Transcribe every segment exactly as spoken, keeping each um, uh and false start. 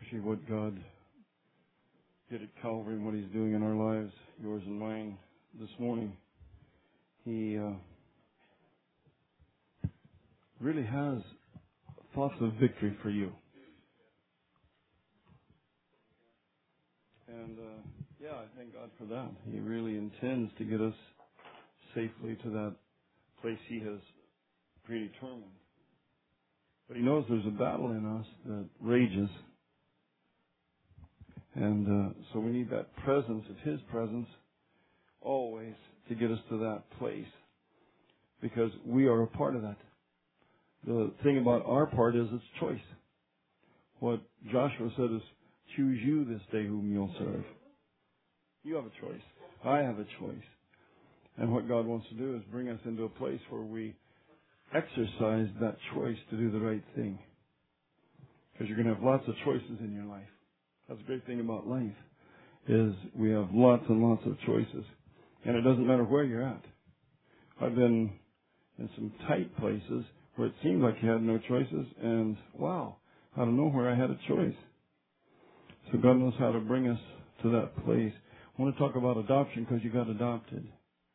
appreciate what God did at Calvary and what He's doing in our lives, yours and mine, this morning. He uh, really has thoughts of victory for you. And, uh, yeah, I thank God for that. He really intends to get us safely to that place He has predetermined. But He knows there's a battle in us that rages. And uh, so we need that presence of His presence always to get us to that place, because we are a part of that. The thing about our part is it's choice. What Joshua said is, choose you this day whom you'll serve. You have a choice. I have a choice. And what God wants to do is bring us into a place where we exercise that choice to do the right thing. Because you're going to have lots of choices in your life. That's the great thing about life, is we have lots and lots of choices. And it doesn't matter where you're at. I've been in some tight places where it seemed like you had no choices, and wow, out of nowhere I had a choice. So God knows how to bring us to that place. I want to talk about adoption because you got adopted.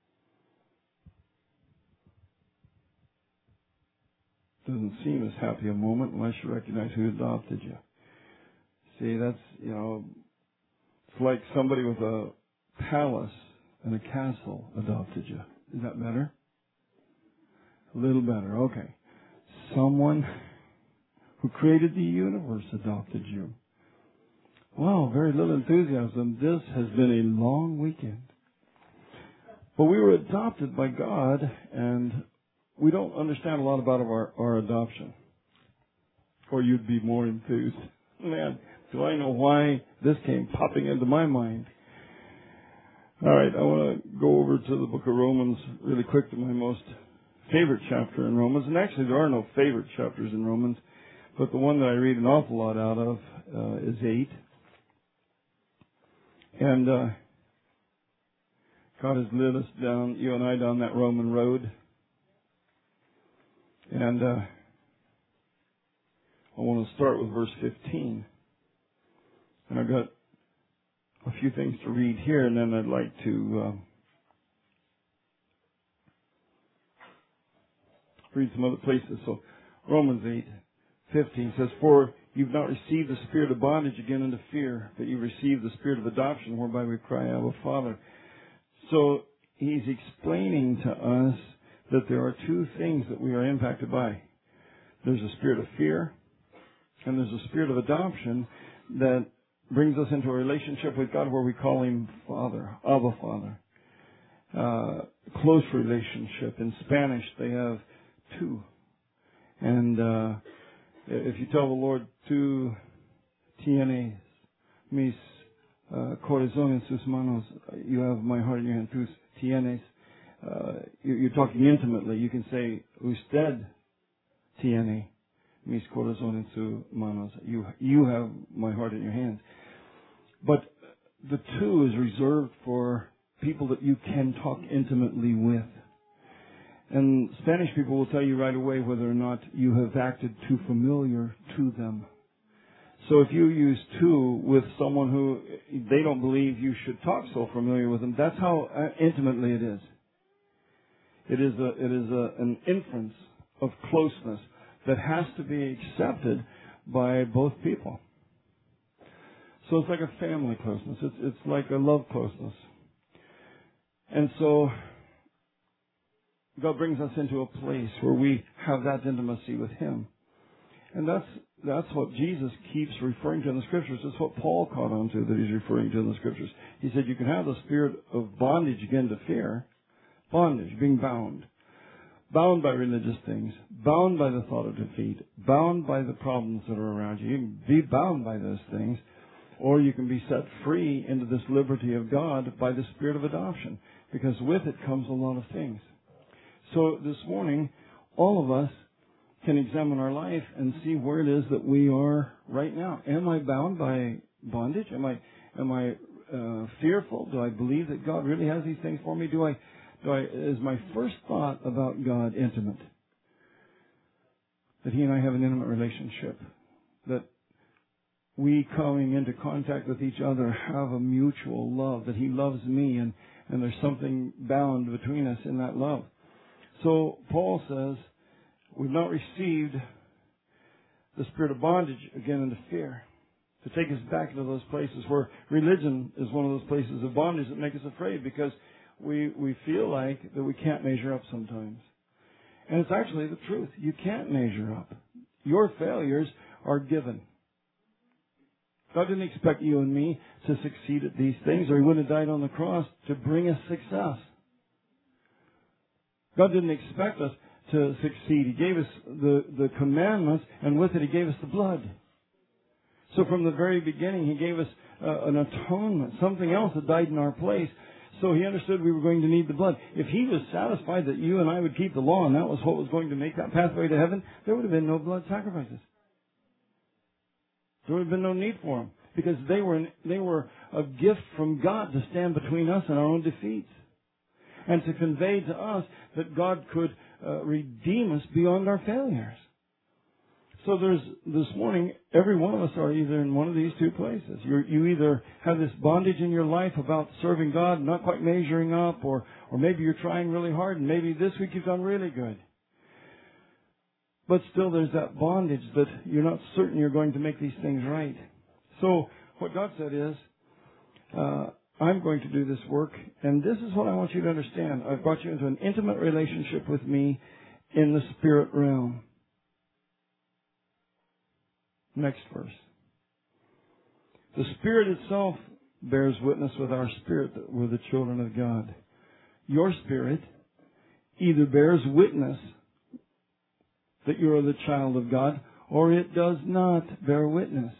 Doesn't seem as happy a moment unless you recognize who adopted you. See, that's, you know, it's like somebody with a palace and a castle adopted you. Is that better? A little better, okay. Someone who created the universe adopted you. Wow, very little enthusiasm. This has been a long weekend. But we were adopted by God, and we don't understand a lot about our, our adoption. Or you'd be more enthused. Man, do I know why this came popping into my mind? All right, I want to go over to the book of Romans really quick, to my most favorite chapter in Romans. And actually, there are no favorite chapters in Romans, but the one that I read an awful lot out of uh, is eight. And uh, God has led us down, you and I, down that Roman road. And uh, I want to start with verse fifteen. And I've got a few things to read here, and then I'd like to uh, read some other places. So Romans eight fifteen says, "For you've not received the spirit of bondage again into fear, but you've received the spirit of adoption, whereby we cry, Abba, Father." So he's explaining to us that there are two things that we are impacted by. There's a spirit of fear, and there's a spirit of adoption that brings us into a relationship with God where we call Him Father, Abba, Father. Uh, close relationship. In Spanish, they have two. And uh, if you tell the Lord, tú tienes mis uh, corazón en sus manos, you have my heart in your hand, tú tienes, uh, you're talking intimately. You can say, usted tiene mis corazón en sus manos. You, you have my heart in your hands. But the two is reserved for people that you can talk intimately with. And Spanish people will tell you right away whether or not you have acted too familiar to them. So if you use two with someone who they don't believe you should talk so familiar with them, that's how intimately it is. It is a, it is a, an inference of closeness that has to be accepted by both people. So it's like a family closeness. It's, it's like a love closeness. And so God brings us into a place where we have that intimacy with Him. And that's, that's what Jesus keeps referring to in the Scriptures. It's what Paul caught on to that he's referring to in the Scriptures. He said you can have the spirit of bondage again to fear. Bondage, being bound. Bound by religious things. Bound by the thought of defeat. Bound by the problems that are around you. You can be bound by those things. Or you can be set free into this liberty of God by the spirit of adoption. Because with it comes a lot of things. So this morning, all of us can examine our life and see where it is that we are right now. Am I bound by bondage? Am I am I uh, fearful? Do I believe that God really has these things for me? Do I do I is my first thought about God intimate? That He and I have an intimate relationship. That we coming into contact with each other have a mutual love, that He loves me, and, and there's something bound between us in that love. So Paul says, we've not received the spirit of bondage again into fear, to take us back into those places where religion is one of those places of bondage that make us afraid, because we, we feel like that we can't measure up sometimes. And it's actually the truth. You can't measure up. Your failures are given. God didn't expect you and me to succeed at these things, or He wouldn't have died on the cross to bring us success. God didn't expect us to succeed. He gave us the, the commandments, and with it He gave us the blood. So from the very beginning, He gave us uh, an atonement, something else that died in our place. So He understood we were going to need the blood. If He was satisfied that you and I would keep the law, and that was what was going to make that pathway to heaven, there would have been no blood sacrifices. There would have been no need for them, because they were they were a gift from God to stand between us and our own defeats, and to convey to us that God could uh, redeem us beyond our failures. So there's, this morning, every one of us are either in one of these two places. You're, you either have this bondage in your life about serving God, not quite measuring up, or, or maybe you're trying really hard, and maybe this week you've done really good. But still there's that bondage that you're not certain you're going to make these things right. So what God said is, uh, I'm going to do this work, and this is what I want you to understand. I've brought you into an intimate relationship with me in the spirit realm. Next verse. The Spirit itself bears witness with our spirit that we're the children of God. Your spirit either bears witness that you are the child of God, or it does not bear witness.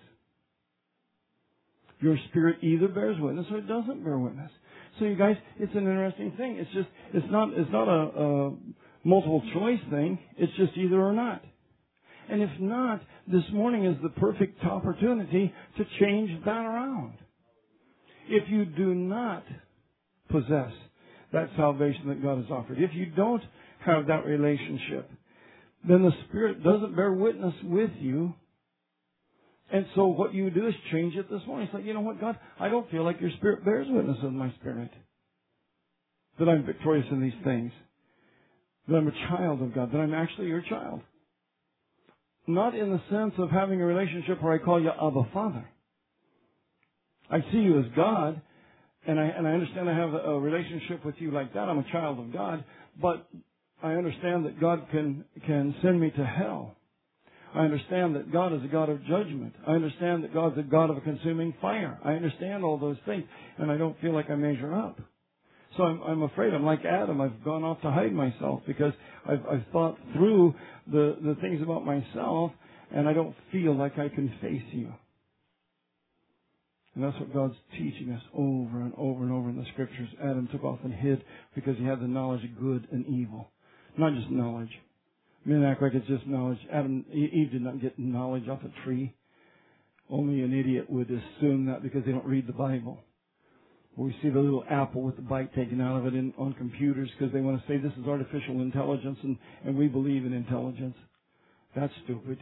Your spirit either bears witness or it doesn't bear witness. So you guys, it's an interesting thing. It's just, it's not, it's not a, a multiple choice thing. It's just either or not. And if not, this morning is the perfect opportunity to change that around. If you do not possess that salvation that God has offered, if you don't have that relationship, then the Spirit doesn't bear witness with you. And so what you do is change it this morning. It's like, you know what, God, I don't feel like your Spirit bears witness with my spirit, that I'm victorious in these things, that I'm a child of God, that I'm actually your child. Not in the sense of having a relationship where I call you Abba Father. I see you as God, and I, and I understand I have a, a relationship with you like that. I'm a child of God, but I understand that God can, can send me to hell. I understand that God is a God of judgment. I understand that God's a God of a consuming fire. I understand all those things, and I don't feel like I measure up. So I'm, I'm afraid. I'm like Adam. I've gone off to hide myself because I've, I've thought through the, the things about myself, and I don't feel like I can face you. And that's what God's teaching us over and over and over in the Scriptures. Adam took off and hid because he had the knowledge of good and evil. Not just knowledge. Men act like it's just knowledge. Adam, Eve did not get knowledge off a tree. Only an idiot would assume that because they don't read the Bible. We see the little apple with the bite taken out of it in, on computers because they want to say this is artificial intelligence and, and we believe in intelligence. That's stupid.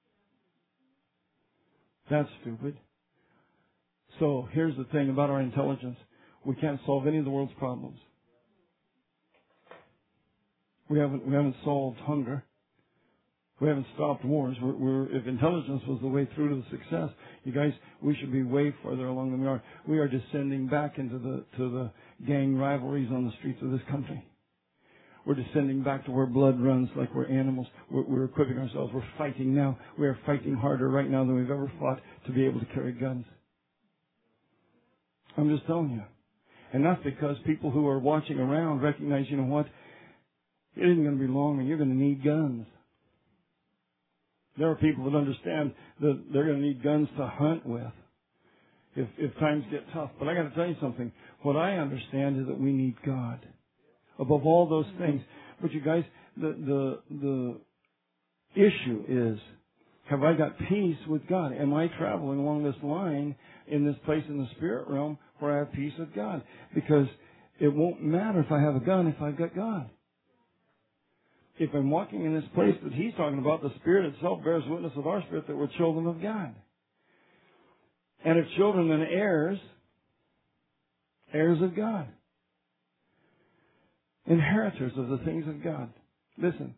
That's stupid. So here's the thing about our intelligence. We can't solve any of the world's problems. We haven't, we haven't solved hunger. We haven't stopped wars. We're, we're, if intelligence was the way through to the success, you guys, we should be way further along than we are. We are descending back into the to the gang rivalries on the streets of this country. We're descending back to where blood runs like we're animals. We're, we're equipping ourselves. We're fighting now. We are fighting harder right now than we've ever fought to be able to carry guns. I'm just telling you. And that's because people who are watching around recognize, you know what? It isn't going to be long and you're going to need guns. There are people that understand that they're going to need guns to hunt with if, if times get tough. But I got to tell you something. What I understand is that we need God above all those things. But you guys, the the the issue is, have I got peace with God? Am I traveling along this line in this place in the spirit realm where I have peace with God? Because it won't matter if I have a gun if I've got God. If I'm walking in this place that he's talking about, the Spirit itself bears witness with our spirit that we're children of God. And if children, then heirs, heirs of God. Inheritors of the things of God. Listen.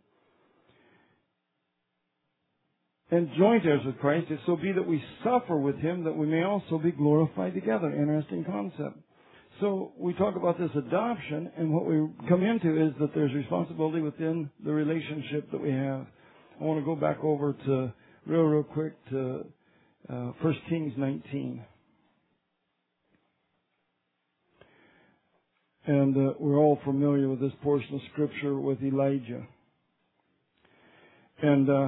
And joint heirs with Christ, if so be that we suffer with Him, that we may also be glorified together. Interesting concept. So we talk about this adoption, and what we come into is that there's responsibility within the relationship that we have. I want to go back over to, real, real quick, to uh, First Kings nineteen. And uh, we're all familiar with this portion of Scripture with Elijah. And uh,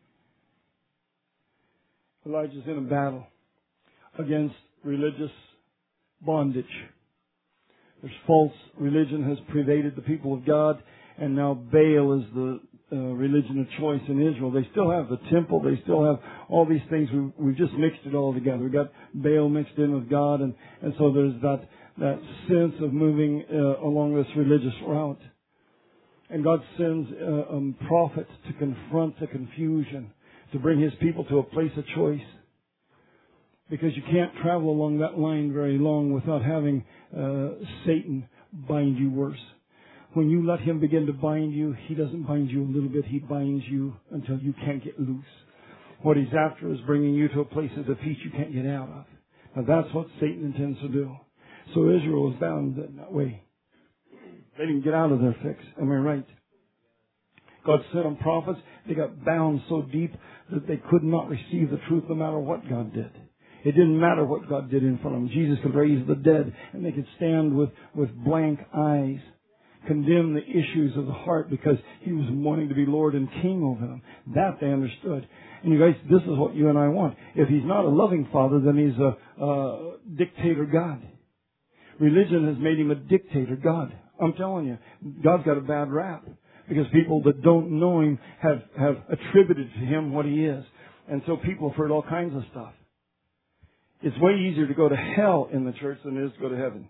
Elijah's in a battle against religious bondage. There's false religion has pervaded the people of God, and now Baal is the uh, religion of choice in Israel. They still have the temple. They still have all these things. We've, we've just mixed it all together. We've got Baal mixed in with God, and, and so there's that, that sense of moving uh, along this religious route. And God sends uh, um, prophets to confront the confusion, to bring His people to a place of choice. Because you can't travel along that line very long without having uh, Satan bind you worse. When you let him begin to bind you, he doesn't bind you a little bit. He binds you until you can't get loose. What he's after is bringing you to a place of defeat you can't get out of. Now that's what Satan intends to do. So Israel was bound in that way. They didn't get out of their fix. Am I right? God sent them prophets. They got bound so deep that they could not receive the truth no matter what God did. It didn't matter what God did in front of them. Jesus could raise the dead, and they could stand with, with blank eyes, condemn the issues of the heart because He was wanting to be Lord and King over them. That they understood. And you guys, this is what you and I want. If He's not a loving Father, then He's a, a dictator God. Religion has made Him a dictator God. I'm telling you, God's got a bad rap because people that don't know Him have, have attributed to Him what He is. And so people have heard all kinds of stuff. It's way easier to go to hell in the church than it is to go to heaven.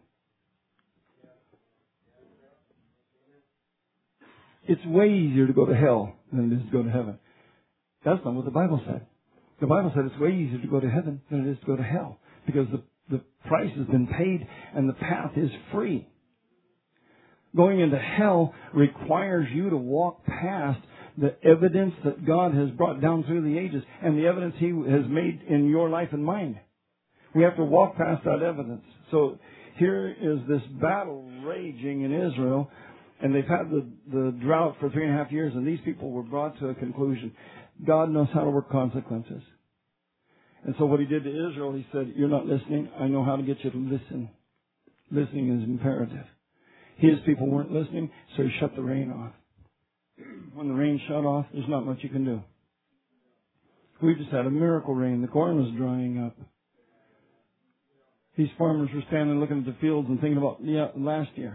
It's way easier to go to hell than it is to go to heaven. That's not what the Bible said. The Bible said it's way easier to go to heaven than it is to go to hell because the, the price has been paid and the path is free. Going into hell requires you to walk past the evidence that God has brought down through the ages and the evidence He has made in your life and mine. We have to walk past that evidence. So here is this battle raging in Israel, and they've had the, the drought for three and a half years, and these people were brought to a conclusion. God knows how to work consequences. And so what He did to Israel, He said, you're not listening. I know how to get you to listen. Listening is imperative. His people weren't listening, so He shut the rain off. When the rain shut off, there's not much you can do. We just had a miracle rain. The corn was drying up. These farmers were standing looking at the fields and thinking about, yeah, last year.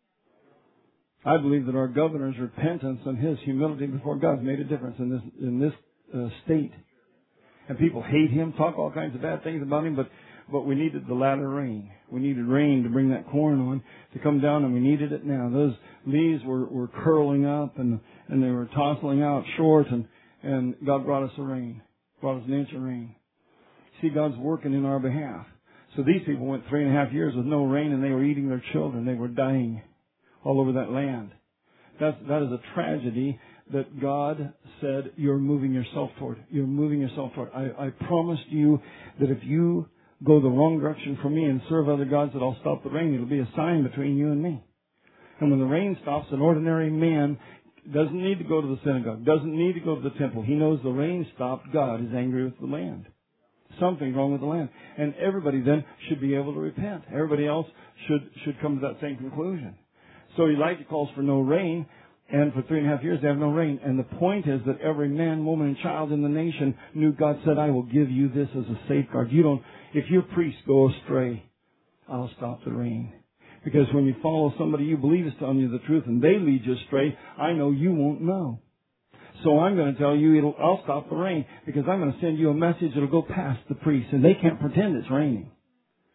I believe that our governor's repentance and his humility before God made a difference in this in this uh, state. And people hate him, talk all kinds of bad things about him, but but we needed the latter rain. We needed rain to bring that corn on, to come down, and we needed it now. Those leaves were, were curling up, and and they were tossing out short, and, and God brought us a rain, brought us an inch of rain. See, God's working in our behalf. So these people went three and a half years with no rain, and they were eating their children. They were dying all over that land. That's, that is a tragedy that God said, you're moving yourself toward. You're moving yourself toward. I, I promised you that if you go the wrong direction from me and serve other gods, that I'll stop the rain. It'll be a sign between you and me. And when the rain stops, an ordinary man doesn't need to go to the synagogue, doesn't need to go to the temple. He knows the rain stopped. God is angry with the land. Something's wrong with the land. And everybody then should be able to repent. Everybody else should should come to that same conclusion. So Elijah calls for no rain, and for three and a half years they have no rain. And the point is that every man, woman, and child in the nation knew God said, I will give you this as a safeguard. You don't, if your priests go astray, I'll stop the rain. Because when you follow somebody you believe is telling you the truth and they lead you astray, I know you won't know. So I'm going to tell you, it'll, I'll stop the rain because I'm going to send you a message that'll go past the priest, and they can't pretend it's raining.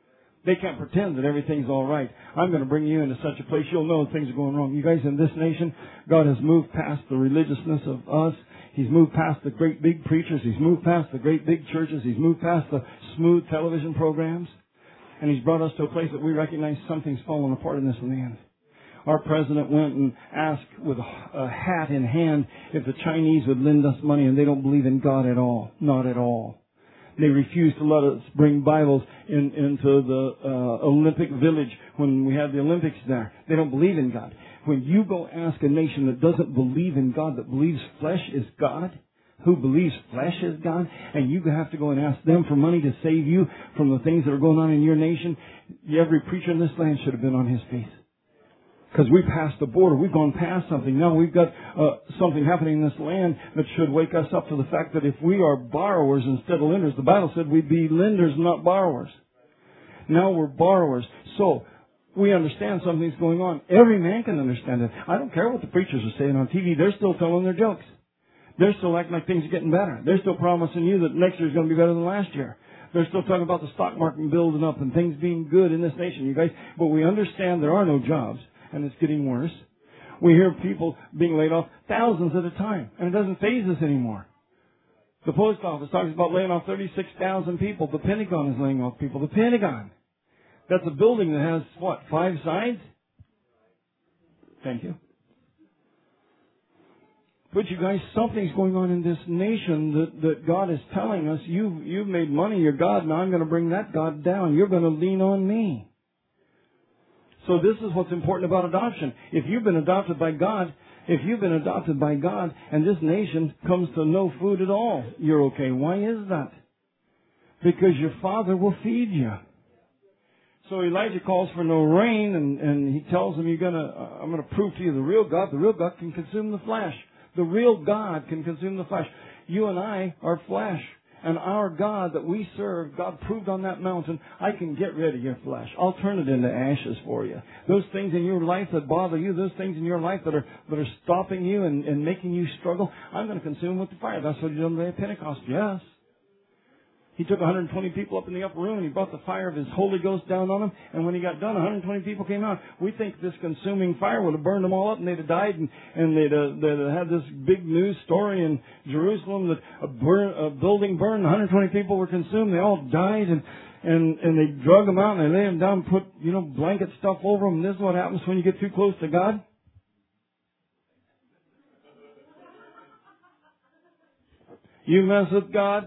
They can't pretend that everything's all right. I'm going to bring you into such a place you'll know things are going wrong. You guys, in this nation, God has moved past the religiousness of us. He's moved past the great big preachers. He's moved past the great big churches. He's moved past the smooth television programs. And He's brought us to a place that we recognize something's fallen apart in this land. Our president went and asked with a hat in hand if the Chinese would lend us money, and they don't believe in God at all. Not at all. They refused to let us bring Bibles in, into the uh, Olympic Village when we had the Olympics there. They don't believe in God. When you go ask a nation that doesn't believe in God, that believes flesh is God, who believes flesh is God, and you have to go and ask them for money to save you from the things that are going on in your nation, every preacher in this land should have been on his face. Because we passed the border. We've gone past something. Now we've got uh, something happening in this land that should wake us up to the fact that if we are borrowers instead of lenders, the Bible said we'd be lenders, not borrowers. Now we're borrowers. So we understand something's going on. Every man can understand it. I don't care what the preachers are saying on T V. They're still telling their jokes. They're still acting like things are getting better. They're still promising you that next year is going to be better than last year. They're still talking about the stock market building up and things being good in this nation, you guys. But we understand there are no jobs. And it's getting worse. We hear people being laid off thousands at a time. And it doesn't faze us anymore. The post office talks about laying off thirty-six thousand people. The Pentagon is laying off people. The Pentagon. That's a building that has, what, five sides? Thank you. But you guys, something's going on in this nation that, that God is telling us, you, you've made money your God, now I'm going to bring that God down. You're going to lean on me. So this is what's important about adoption. If you've been adopted by God, if you've been adopted by God and this nation comes to no food at all, you're okay. Why is that? Because your Father will feed you. So Elijah calls for no rain, and, and he tells him, "You're gonna, uh, I'm going to prove to you the real God. The real God can consume the flesh. The real God can consume the flesh. You and I are flesh. And our God that we serve, God proved on that mountain, I can get rid of your flesh. I'll turn it into ashes for you. Those things in your life that bother you, those things in your life that are that are stopping you and, and making you struggle, I'm going to consume with the fire." That's what he did on the day of Pentecost. Yes. He took one hundred twenty people up in the upper room and he brought the fire of his Holy Ghost down on them. And when he got done, one hundred twenty people came out. We think this consuming fire would have burned them all up and they'd have died. And, and they'd, uh, they'd have had this big news story in Jerusalem that a, burn, a building burned, one hundred twenty people were consumed. They all died and, and, and they drug them out and they laid them down and put, you know, blanket stuff over them. And this is what happens when you get too close to God. You mess with God.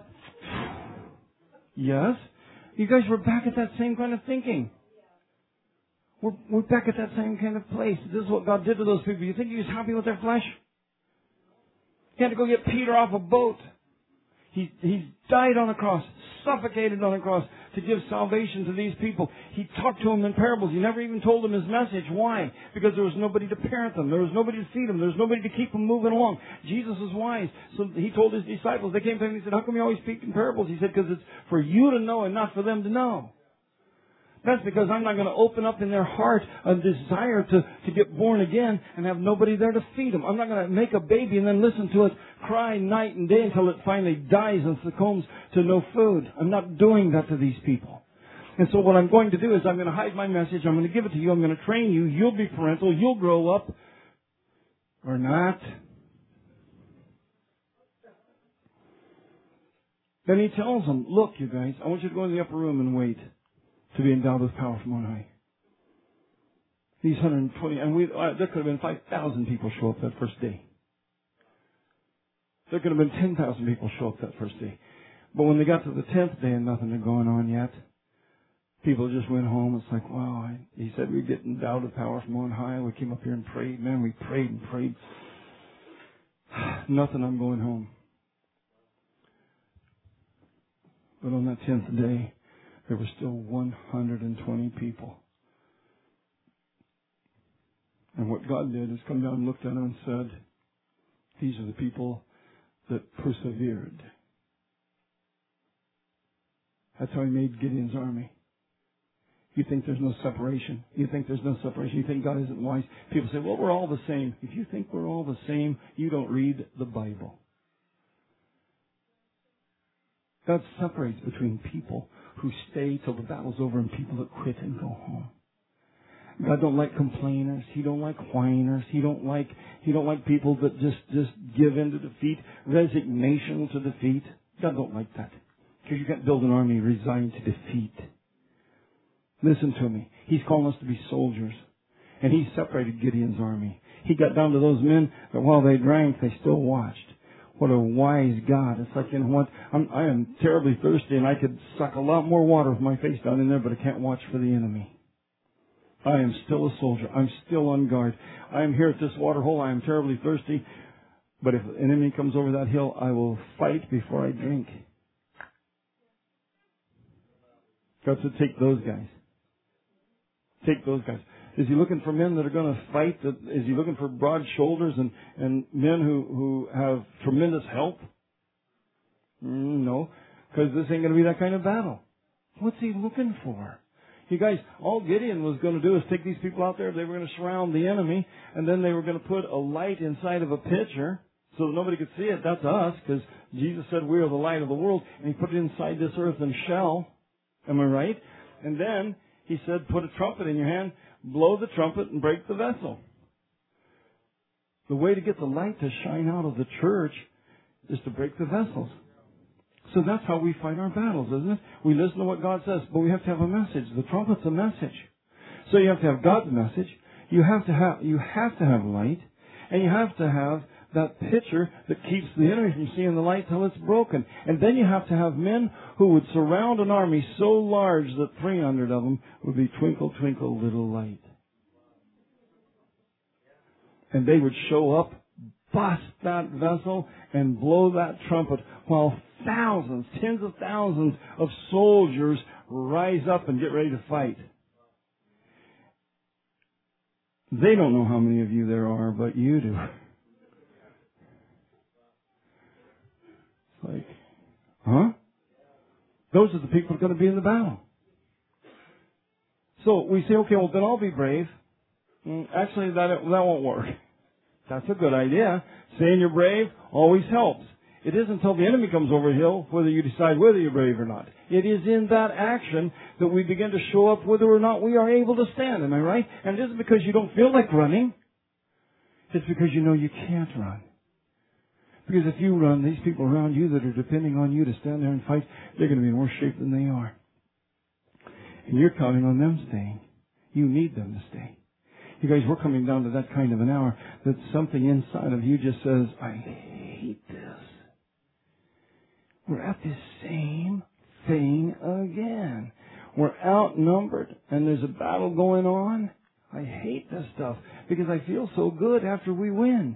Yes. You guys, we're back at that same kind of thinking. We're, we're back at that same kind of place. This is what God did to those people. You think He was happy with their flesh? He had to go get Peter off a boat. He, he died on a cross, suffocated on a cross to give salvation to these people. He talked to them in parables. He never even told them His message. Why? Because there was nobody to parent them. There was nobody to feed them. There was nobody to keep them moving along. Jesus was wise. So He told His disciples, they came to Him and He said, "How come you always speak in parables?" He said, "Because it's for you to know and not for them to know." That's because I'm not going to open up in their heart a desire to, to get born again and have nobody there to feed them. I'm not going to make a baby and then listen to it cry night and day until it finally dies and succumbs to no food. I'm not doing that to these people. And so what I'm going to do is I'm going to hide my message. I'm going to give it to you. I'm going to train you. You'll be parental. You'll grow up. Or not. Then He tells them, "Look, you guys, I want you to go in the upper room and wait to be endowed with power from on high." These one hundred twenty, and we, uh, there could have been five thousand people show up that first day. There could have been ten thousand people show up that first day. But when they got to the tenth day and nothing had gone on yet, people just went home. It's like, wow, I, he said we'd get endowed with power from on high. We came up here and prayed. Man, we prayed and prayed. Nothing, I'm going home. But on that tenth day, there were still one hundred twenty people. And what God did is come down and looked at them and said, "These are the people that persevered." That's how He made Gideon's army. You think there's no separation. You think there's no separation. You think God isn't wise. People say, "Well, we're all the same." If you think we're all the same, you don't read the Bible. God separates between people who stay till the battle's over and people that quit and go home. God don't like complainers. He don't like whiners. He don't like He don't like people that just, just give in to defeat, resignation to defeat. God don't like that. Because you can't build an army resigned to defeat. Listen to me. He's calling us to be soldiers. And He separated Gideon's army. He got down to those men that while they drank, they still watched. What a wise God. It's like, you know what? I'm, I am terribly thirsty and I could suck a lot more water with my face down in there, but I can't watch for the enemy. I am still a soldier. I'm still on guard. I am here at this water hole. I am terribly thirsty. But if an enemy comes over that hill, I will fight before I drink. God said, take those guys. Take those guys. Is He looking for men that are going to fight? Is He looking for broad shoulders and, and men who, who have tremendous help? Mm, no, because this ain't going to be that kind of battle. What's He looking for? You guys, all Gideon was going to do is take these people out there. They were going to surround the enemy, and then they were going to put a light inside of a pitcher so that nobody could see it. That's us, because Jesus said we are the light of the world, and He put it inside this earthen shell. Am I right? And then He said, put a trumpet in your hand, blow the trumpet, and break the vessel. The way to get the light to shine out of the church is to break the vessels. So that's how we fight our battles, isn't it? We listen to what God says, but we have to have a message. The trumpet's a message. So you have to have God's message. You have to have, you have to have light. And you have to have that pitcher that keeps the enemy from seeing the light till it's broken. And then you have to have men who would surround an army so large that three hundred of them would be twinkle, twinkle, little light. And they would show up, bust that vessel, and blow that trumpet while thousands, tens of thousands of soldiers rise up and get ready to fight. They don't know how many of you there are, but you do. It's like, huh? Those are the people that are going to be in the battle. So we say, okay, well, then I'll be brave. Actually, that, that won't work. That's a good idea. Saying you're brave always helps. It isn't until the enemy comes over the hill whether you decide whether you're brave or not. It is in that action that we begin to show up whether or not we are able to stand. Am I right? And it isn't because you don't feel like running. It's because you know you can't run. Because if you run, these people around you that are depending on you to stand there and fight, they're going to be in worse shape than they are. And you're counting on them staying. You need them to stay. You guys, we're coming down to that kind of an hour that something inside of you just says, I hate this. We're at this same thing again. We're outnumbered and there's a battle going on. I hate this stuff because I feel so good after we win.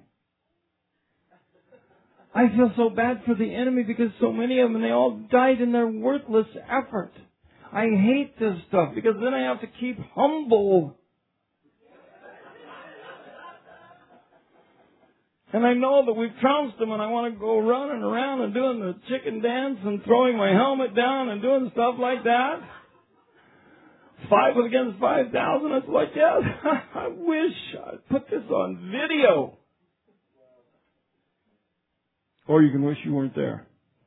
I feel so bad for the enemy because so many of them, they all died in their worthless effort. I hate this stuff because then I have to keep humble. And I know that we've trounced them and I want to go running around and doing the chicken dance and throwing my helmet down and doing stuff like that. Five against five thousand. It's like, yes, I wish I'd put this on video. Or you can wish you weren't there.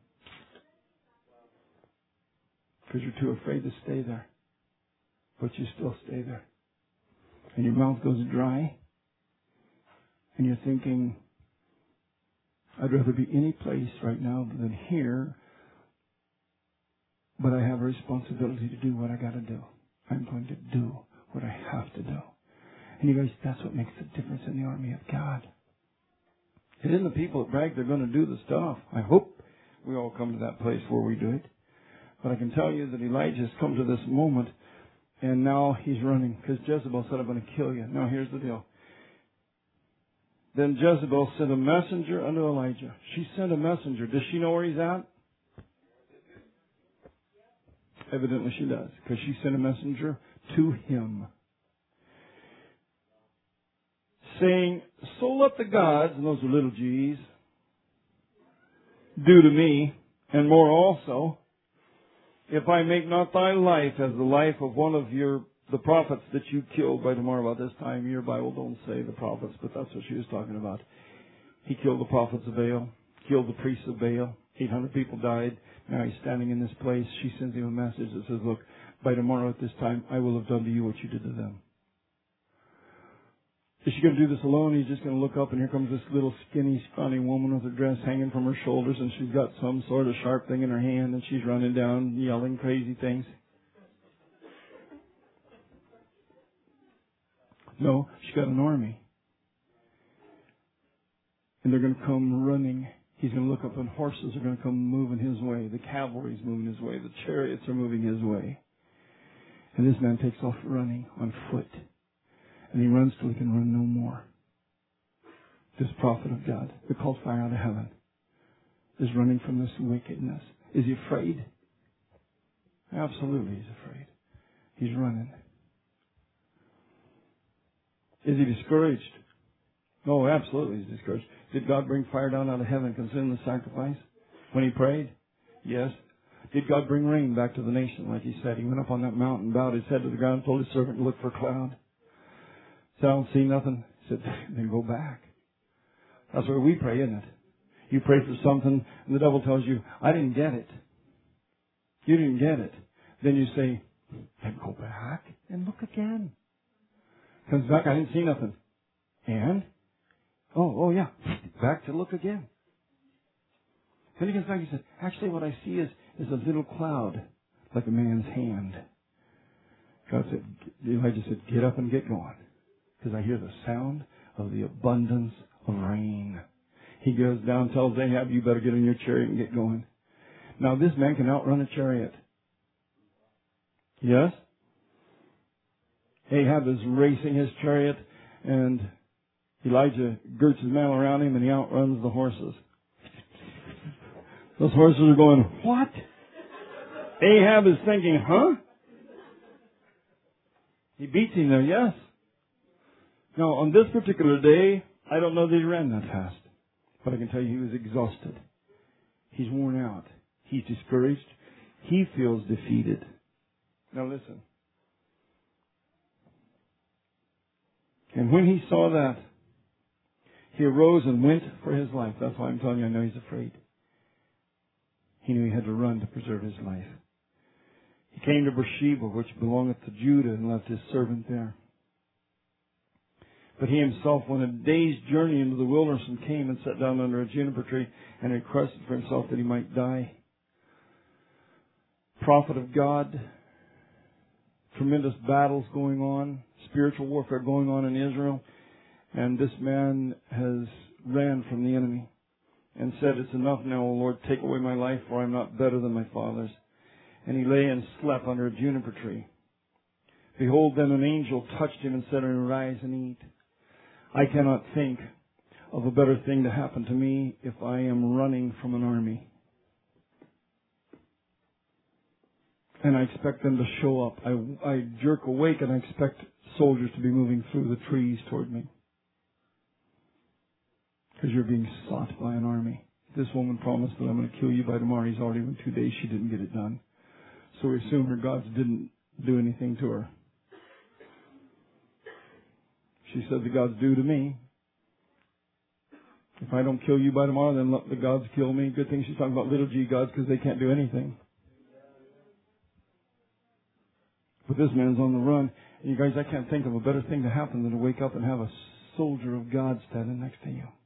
Because you're too afraid to stay there. But you still stay there. And your mouth goes dry. And you're thinking, I'd rather be any place right now than here, but I have a responsibility to do what I got to do. I'm going to do what I have to do. And you guys, that's what makes the difference in the army of God. It isn't the people that brag they're going to do the stuff. I hope we all come to that place where we do it. But I can tell you that Elijah's come to this moment, and now he's running because Jezebel said, I'm going to kill you. Now here's the deal. Then Jezebel sent a messenger unto Elijah. She sent a messenger. Does she know where he's at? Evidently she does, because she sent a messenger to him, saying, so let the gods, and those are little g's, do to me, and more also, if I make not thy life as the life of one of your the prophets that you killed by tomorrow about this time. Your Bible don't say the prophets, but that's what she was talking about. He killed the prophets of Baal, killed the priests of Baal. eight hundred people died. Now he's standing in this place. She sends him a message that says, look, by tomorrow at this time, I will have done to you what you did to them. Is she going to do this alone? He's just going to look up, and here comes this little skinny, scrawny woman with her dress hanging from her shoulders, and she's got some sort of sharp thing in her hand, and she's running down, yelling crazy things. No, she's got an army. And they're going to come running. He's going to look up, and horses are going to come moving his way. The cavalry's moving his way. The chariots are moving his way. And this man takes off running on foot. And he runs till he can run no more. This prophet of God, that called fire out of heaven, is running from this wickedness. Is he afraid? Absolutely he's afraid. He's running. Is he discouraged? No, absolutely he's discouraged. Did God bring fire down out of heaven and consume the sacrifice when he prayed? Yes. Did God bring rain back to the nation like he said? He went up on that mountain, bowed his head to the ground, told his servant to look for a cloud. Said, I don't see nothing. He said, then go back. That's where we pray, isn't it? You pray for something and the devil tells you, I didn't get it. You didn't get it. Then you say, then go back and look again. Comes back, I didn't see nothing. And? Oh, oh yeah. Back to look again. Then he comes back and he said, actually what I see is, is a little cloud, like a man's hand. God said, Elijah said, get up and get going. Because I hear the sound of the abundance of rain. He goes down, tells Ahab, you better get in your chariot and get going. Now this man can outrun a chariot. Yes? Ahab is racing his chariot, and Elijah girts his mantle around him, and he outruns the horses. Those horses are going, what? Ahab is thinking, huh? He beats him there, yes. Now, on this particular day, I don't know that he ran that fast, but I can tell you he was exhausted. He's worn out. He's discouraged. He feels defeated. Now listen. And when he saw that, he arose and went for his life. That's why I'm telling you, I know he's afraid. He knew he had to run to preserve his life. He came to Beersheba, which belongeth to Judah, and left his servant there. But he himself went a day's journey into the wilderness and came and sat down under a juniper tree and requested for himself that he might die. Prophet of God, tremendous battles going on, spiritual warfare going on in Israel, and this man has ran from the enemy and said, it's enough now, O Lord, take away my life, for I am not better than my fathers. And he lay and slept under a juniper tree. Behold, then an angel touched him and said, arise and eat. I cannot think of a better thing to happen to me if I am running from an army. And I expect them to show up. I, I jerk awake and I expect soldiers to be moving through the trees toward me. Because you're being sought by an army. This woman promised that I'm going to kill you by tomorrow. He's already went two days. She didn't get it done. So we assume her gods didn't do anything to her. She said, the gods do to me. If I don't kill you by tomorrow, then let the gods kill me. Good thing she's talking about little g gods because they can't do anything. But this man's on the run. And you guys, I can't think of a better thing to happen than to wake up and have a soldier of God standing next to you.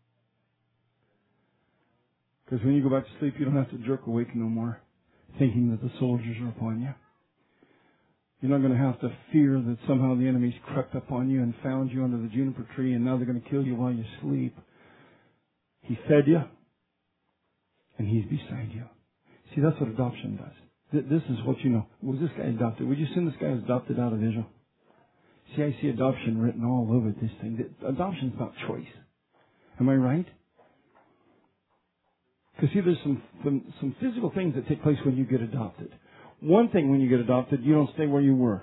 Because when you go back to sleep, you don't have to jerk awake no more, thinking that the soldiers are upon you. You're not going to have to fear that somehow the enemy's crept upon you and found you under the juniper tree and now they're going to kill you while you sleep. He fed you, and he's beside you. See, that's what adoption does. This is what you know. Was this guy adopted? Would you assume this guy was adopted out of Israel? See, I see adoption written all over this thing. Adoption's about choice. Am I right? Because see, there's some, some some physical things that take place when you get adopted. One thing when you get adopted, you don't stay where you were.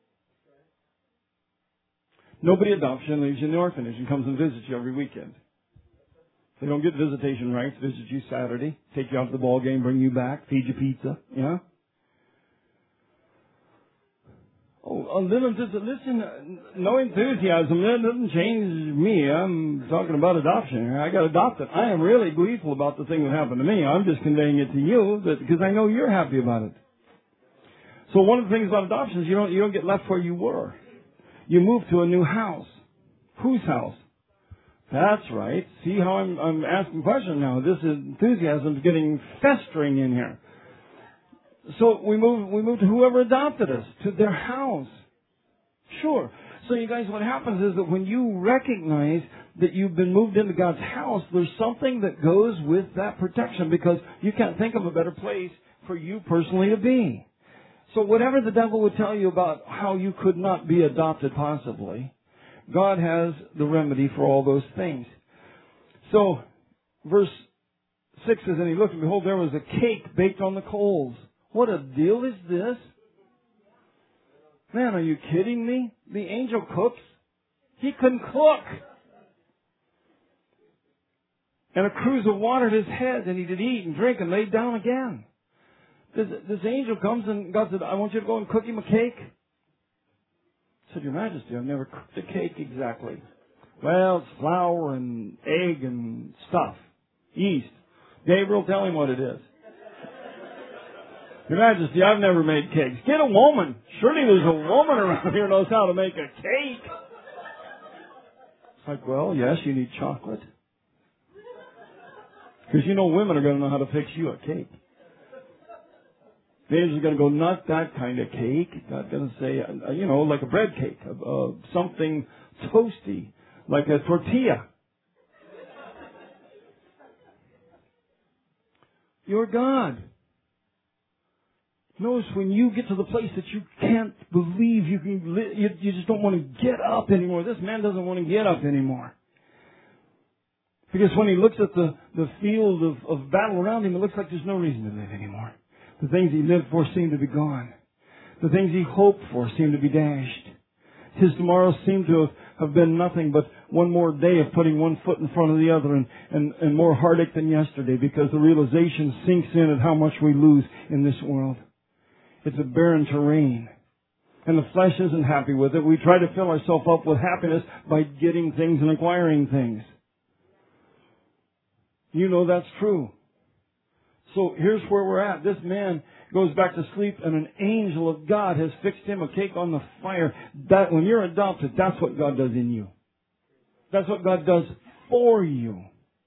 Nobody adoption leaves you in the orphanage and comes and visits you every weekend. They don't get visitation rights, visit you Saturday, take you out to the ball game, bring you back, feed you pizza, yeah? Oh, a little, just listen, no enthusiasm. That doesn't change me. I'm talking about adoption. I got adopted. I am really gleeful about the thing that happened to me. I'm just conveying it to you that, because I know you're happy about it. So one of the things about adoption is you don't, you don't get left where you were. You move to a new house. Whose house? That's right. See how I'm, I'm asking questions now. This enthusiasm is getting festering in here. So we move, we move to whoever adopted us, to their house. Sure. So you guys, what happens is that when you recognize that you've been moved into God's house, there's something that goes with that protection because you can't think of a better place for you personally to be. So whatever the devil would tell you about how you could not be adopted possibly, God has the remedy for all those things. So, verse six says, and he looked, and behold, there was a cake baked on the coals. What a deal is this? Man, are you kidding me? The angel cooks. He couldn't cook. And a cruse of water at his head, and he did eat and drink and laid down again. This, this angel comes, and God said, I want you to go and cook him a cake. I said, Your Majesty, I've never cooked a cake exactly. Well, it's flour and egg and stuff. Yeast. Gabriel, tell him what it is. Your Majesty, I've never made cakes. Get a woman. Surely there's a woman around here who knows how to make a cake. It's like, well, yes, you need chocolate. Because you know women are going to know how to fix you a cake. The angel's going to go, not that kind of cake. Not going to say, uh, you know, like a bread cake. Uh, something toasty. Like a tortilla. You're God. Notice when you get to the place that you can't believe you can, li- you, you just don't want to get up anymore. This man doesn't want to get up anymore. Because when he looks at the, the field of, of battle around him, it looks like there's no reason to live anymore. The things he lived for seem to be gone. The things he hoped for seem to be dashed. His tomorrows seem to have, have been nothing but one more day of putting one foot in front of the other and, and, and more heartache than yesterday because the realization sinks in at how much we lose in this world. It's a barren terrain. And the flesh isn't happy with it. We try to fill ourselves up with happiness by getting things and acquiring things. You know that's true. So here's where we're at. This man goes back to sleep and an angel of God has fixed him a cake on the fire. That when you're adopted, that's what God does in you. That's what God does for you.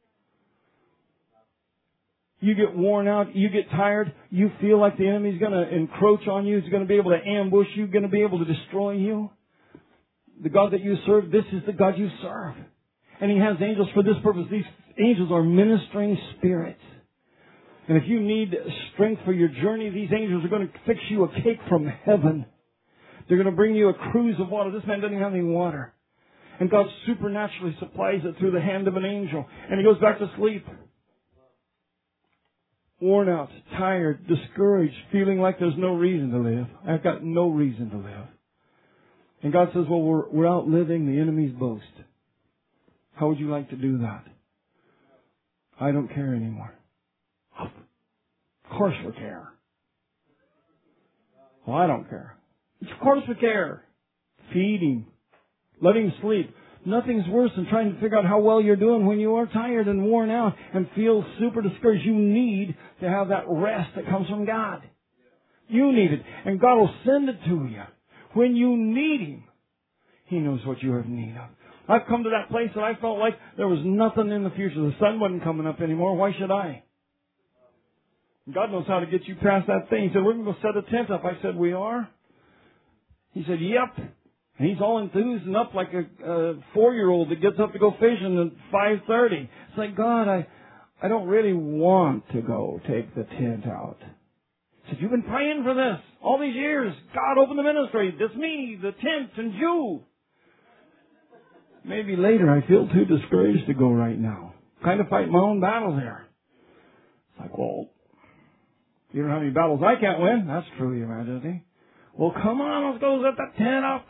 You get worn out, you get tired, you feel like the enemy's going to encroach on you, he's going to be able to ambush you, going to be able to destroy you. The God that you serve, this is the God you serve. And He has angels for this purpose. These angels are ministering spirits. And if you need strength for your journey, these angels are going to fix you a cake from heaven. They're going to bring you a cruse of water. This man doesn't have any water. And God supernaturally supplies it through the hand of an angel. And he goes back to sleep. Worn out, tired, discouraged, feeling like there's no reason to live. I've got no reason to live. And God says, well, we're, we're outliving the enemy's boast. How would you like to do that? I don't care anymore. Of course we care. Well, I don't care. Of course we care. Feed him. Let him sleep. Nothing's worse than trying to figure out how well you're doing when you are tired and worn out and feel super discouraged. You need to have that rest that comes from God. You need it. And God will send it to you. When you need Him, He knows what you have need of. I've come to that place that I felt like there was nothing in the future. The sun wasn't coming up anymore. Why should I? God knows how to get you past that thing. He said, we're going to go set a tent up. I said, we are? He said, yep. And he's all enthused and up like a, a four-year-old that gets up to go fishing at five thirty. It's like, God, I, I don't really want to go take the tent out. He said, you've been praying for this all these years. God opened the ministry. It's me, the tent, and you. Maybe later I feel too discouraged to go right now. Kind of fight my own battle there. It's like, well, you don't have any battles I can't win. That's true, Your Majesty. Well, come on, let's go set that tent up.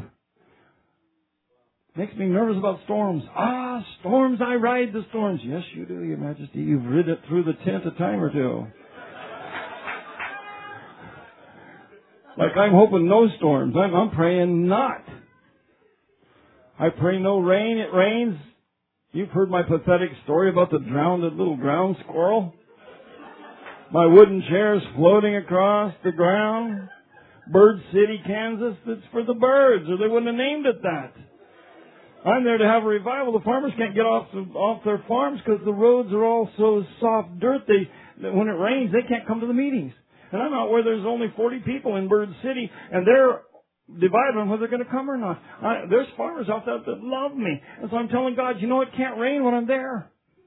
Makes me nervous about storms. Ah, storms, I ride the storms. Yes, you do, Your Majesty. You've rid it through the tent a time or two. Like I'm hoping no storms. I'm, I'm praying not. I pray no rain. It rains. You've heard my pathetic story about the drowned little ground squirrel. My wooden chairs floating across the ground. Bird City, Kansas, that's for the birds, or they wouldn't have named it that. I'm there to have a revival. The farmers can't get off the, off their farms because the roads are all so soft dirt. They, when it rains, they can't come to the meetings. And I'm out where there's only forty people in Bird City, and they're divided on whether they're going to come or not. I, there's farmers out there that love me. And so I'm telling God, you know, it can't rain when I'm there.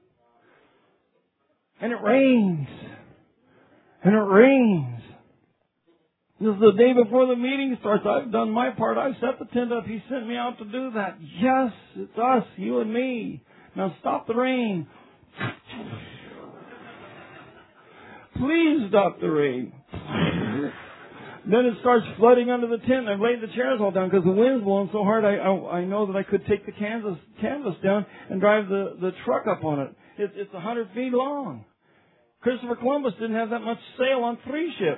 And it rains. And it rains. This is the day before the meeting starts. I've done my part. I've set the tent up. He sent me out to do that. Yes, it's us, you and me. Now stop the rain. Please stop the rain. Then it starts flooding under the tent. I've laid the chairs all down because the wind's blowing so hard. I, I I know that I could take the canvas canvas down and drive the, the truck up on it. it. It's a hundred feet long. Christopher Columbus didn't have that much sail on three ships.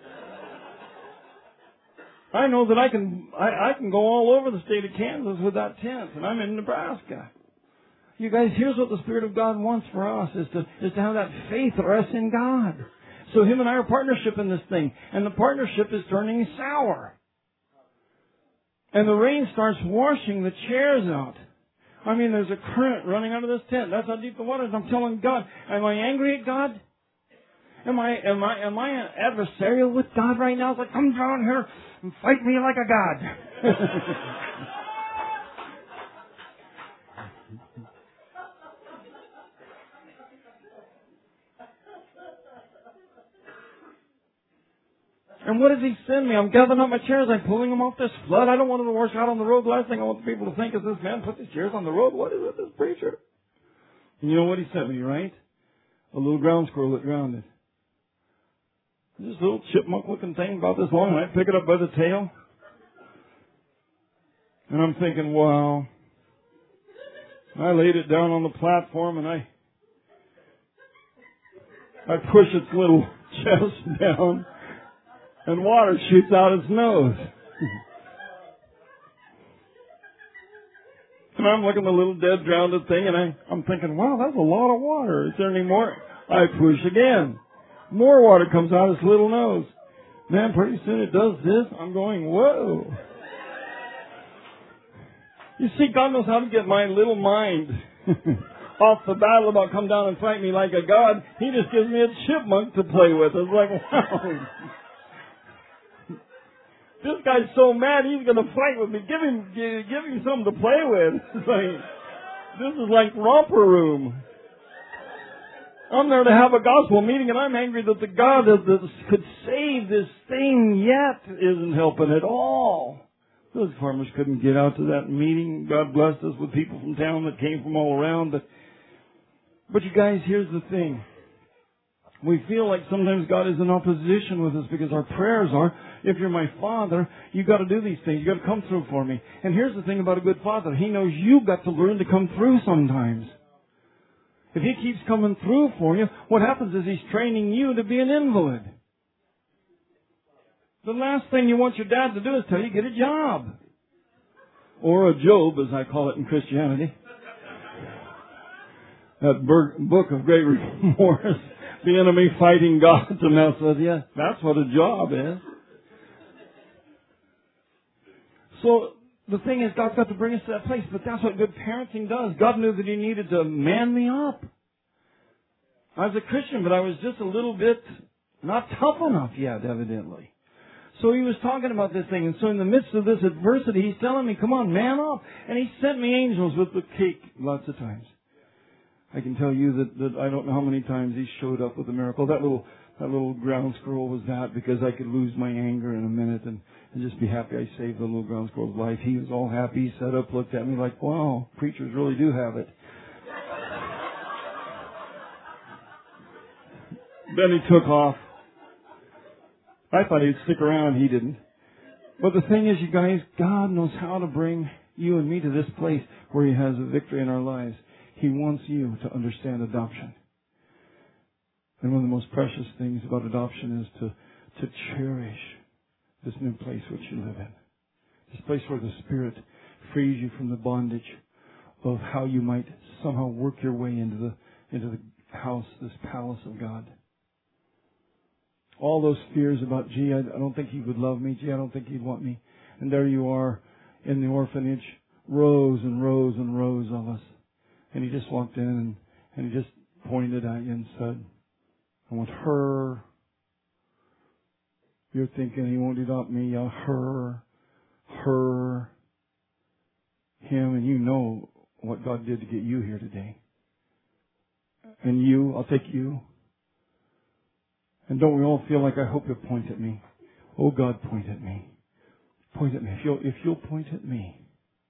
I know that I can I, I can go all over the state of Kansas with that tent, and I'm in Nebraska. You guys, here's what the Spirit of God wants for us: is to is to have that faith rest in God. So him and I are partnership in this thing. And the partnership is turning sour. And the rain starts washing the chairs out. I mean, there's a current running out of this tent. That's how deep the water is. I'm telling God, am I angry at God? Am I am I am I adversarial with God right now? It's like, come down here and fight me like a God. And what does he send me? I'm gathering up my chairs. I'm pulling them off this flood. I don't want them to wash out on the road. The last thing I want the people to think is this man put these chairs on the road. What is it, this preacher? And you know what he sent me, right? A little ground squirrel that drowned it. This little chipmunk-looking thing about this long, and I pick it up by the tail. And I'm thinking, wow. I laid it down on the platform, and I I push its little chest down. And water shoots out its nose. And I'm looking at the little dead, drowned thing, and I, I'm thinking, wow, that's a lot of water. Is there any more? I push again. More water comes out its little nose. Man, pretty soon it does this. I'm going, whoa. You see, God knows how to get my little mind off the battle about come down and fight me like a God. He just gives me a chipmunk to play with. It's like, wow. This guy's so mad he's going to fight with me. Give him, give, give him something to play with. It's like, this is like romper room. I'm there to have a gospel meeting, and I'm angry that the God that, that could save this thing yet isn't helping at all. Those farmers couldn't get out to that meeting. God blessed us with people from town that came from all around. But, but you guys, here's the thing. We feel like sometimes God is in opposition with us because our prayers are, if you're my father, you've got to do these things. You've got to come through for me. And here's the thing about a good father. He knows you've got to learn to come through sometimes. If he keeps coming through for you, what happens is he's training you to be an invalid. The last thing you want your dad to do is tell you get a job. Or a Job, as I call it in Christianity. That book of great remorse. The enemy fighting God to mess with you. That's what a job is. So the thing is, God's got to bring us to that place, but that's what good parenting does. God knew that He needed to man me up. I was a Christian, but I was just a little bit not tough enough yet, evidently. So He was talking about this thing, and so in the midst of this adversity, He's telling me, come on, man up. And He sent me angels with the cake lots of times. I can tell you that, that I don't know how many times He showed up with a miracle. That little that little ground squirrel was that because I could lose my anger in a minute and, and just be happy I saved the little ground squirrel's life. He was all happy. He sat up, looked at me like, wow, preachers really do have it. Then he took off. I thought he'd stick around. He didn't. But the thing is, you guys, God knows how to bring you and me to this place where He has a victory in our lives. He wants you to understand adoption. And one of the most precious things about adoption is to, to cherish this new place which you live in. This place where the Spirit frees you from the bondage of how you might somehow work your way into the into the house, this palace of God. All those fears about, gee, I, I don't think He would love me. Gee, I don't think He'd want me. And there you are in the orphanage, rows and rows and rows of us. And He just walked in and, and He just pointed at you and said, I want her. You're thinking He won't adopt me. Yeah, her, her, him, and you know what God did to get you here today. And you, I'll take you. And don't we all feel like, I hope You'll point at me. Oh God, point at me. Point at me. If you'll, if you'll point at me.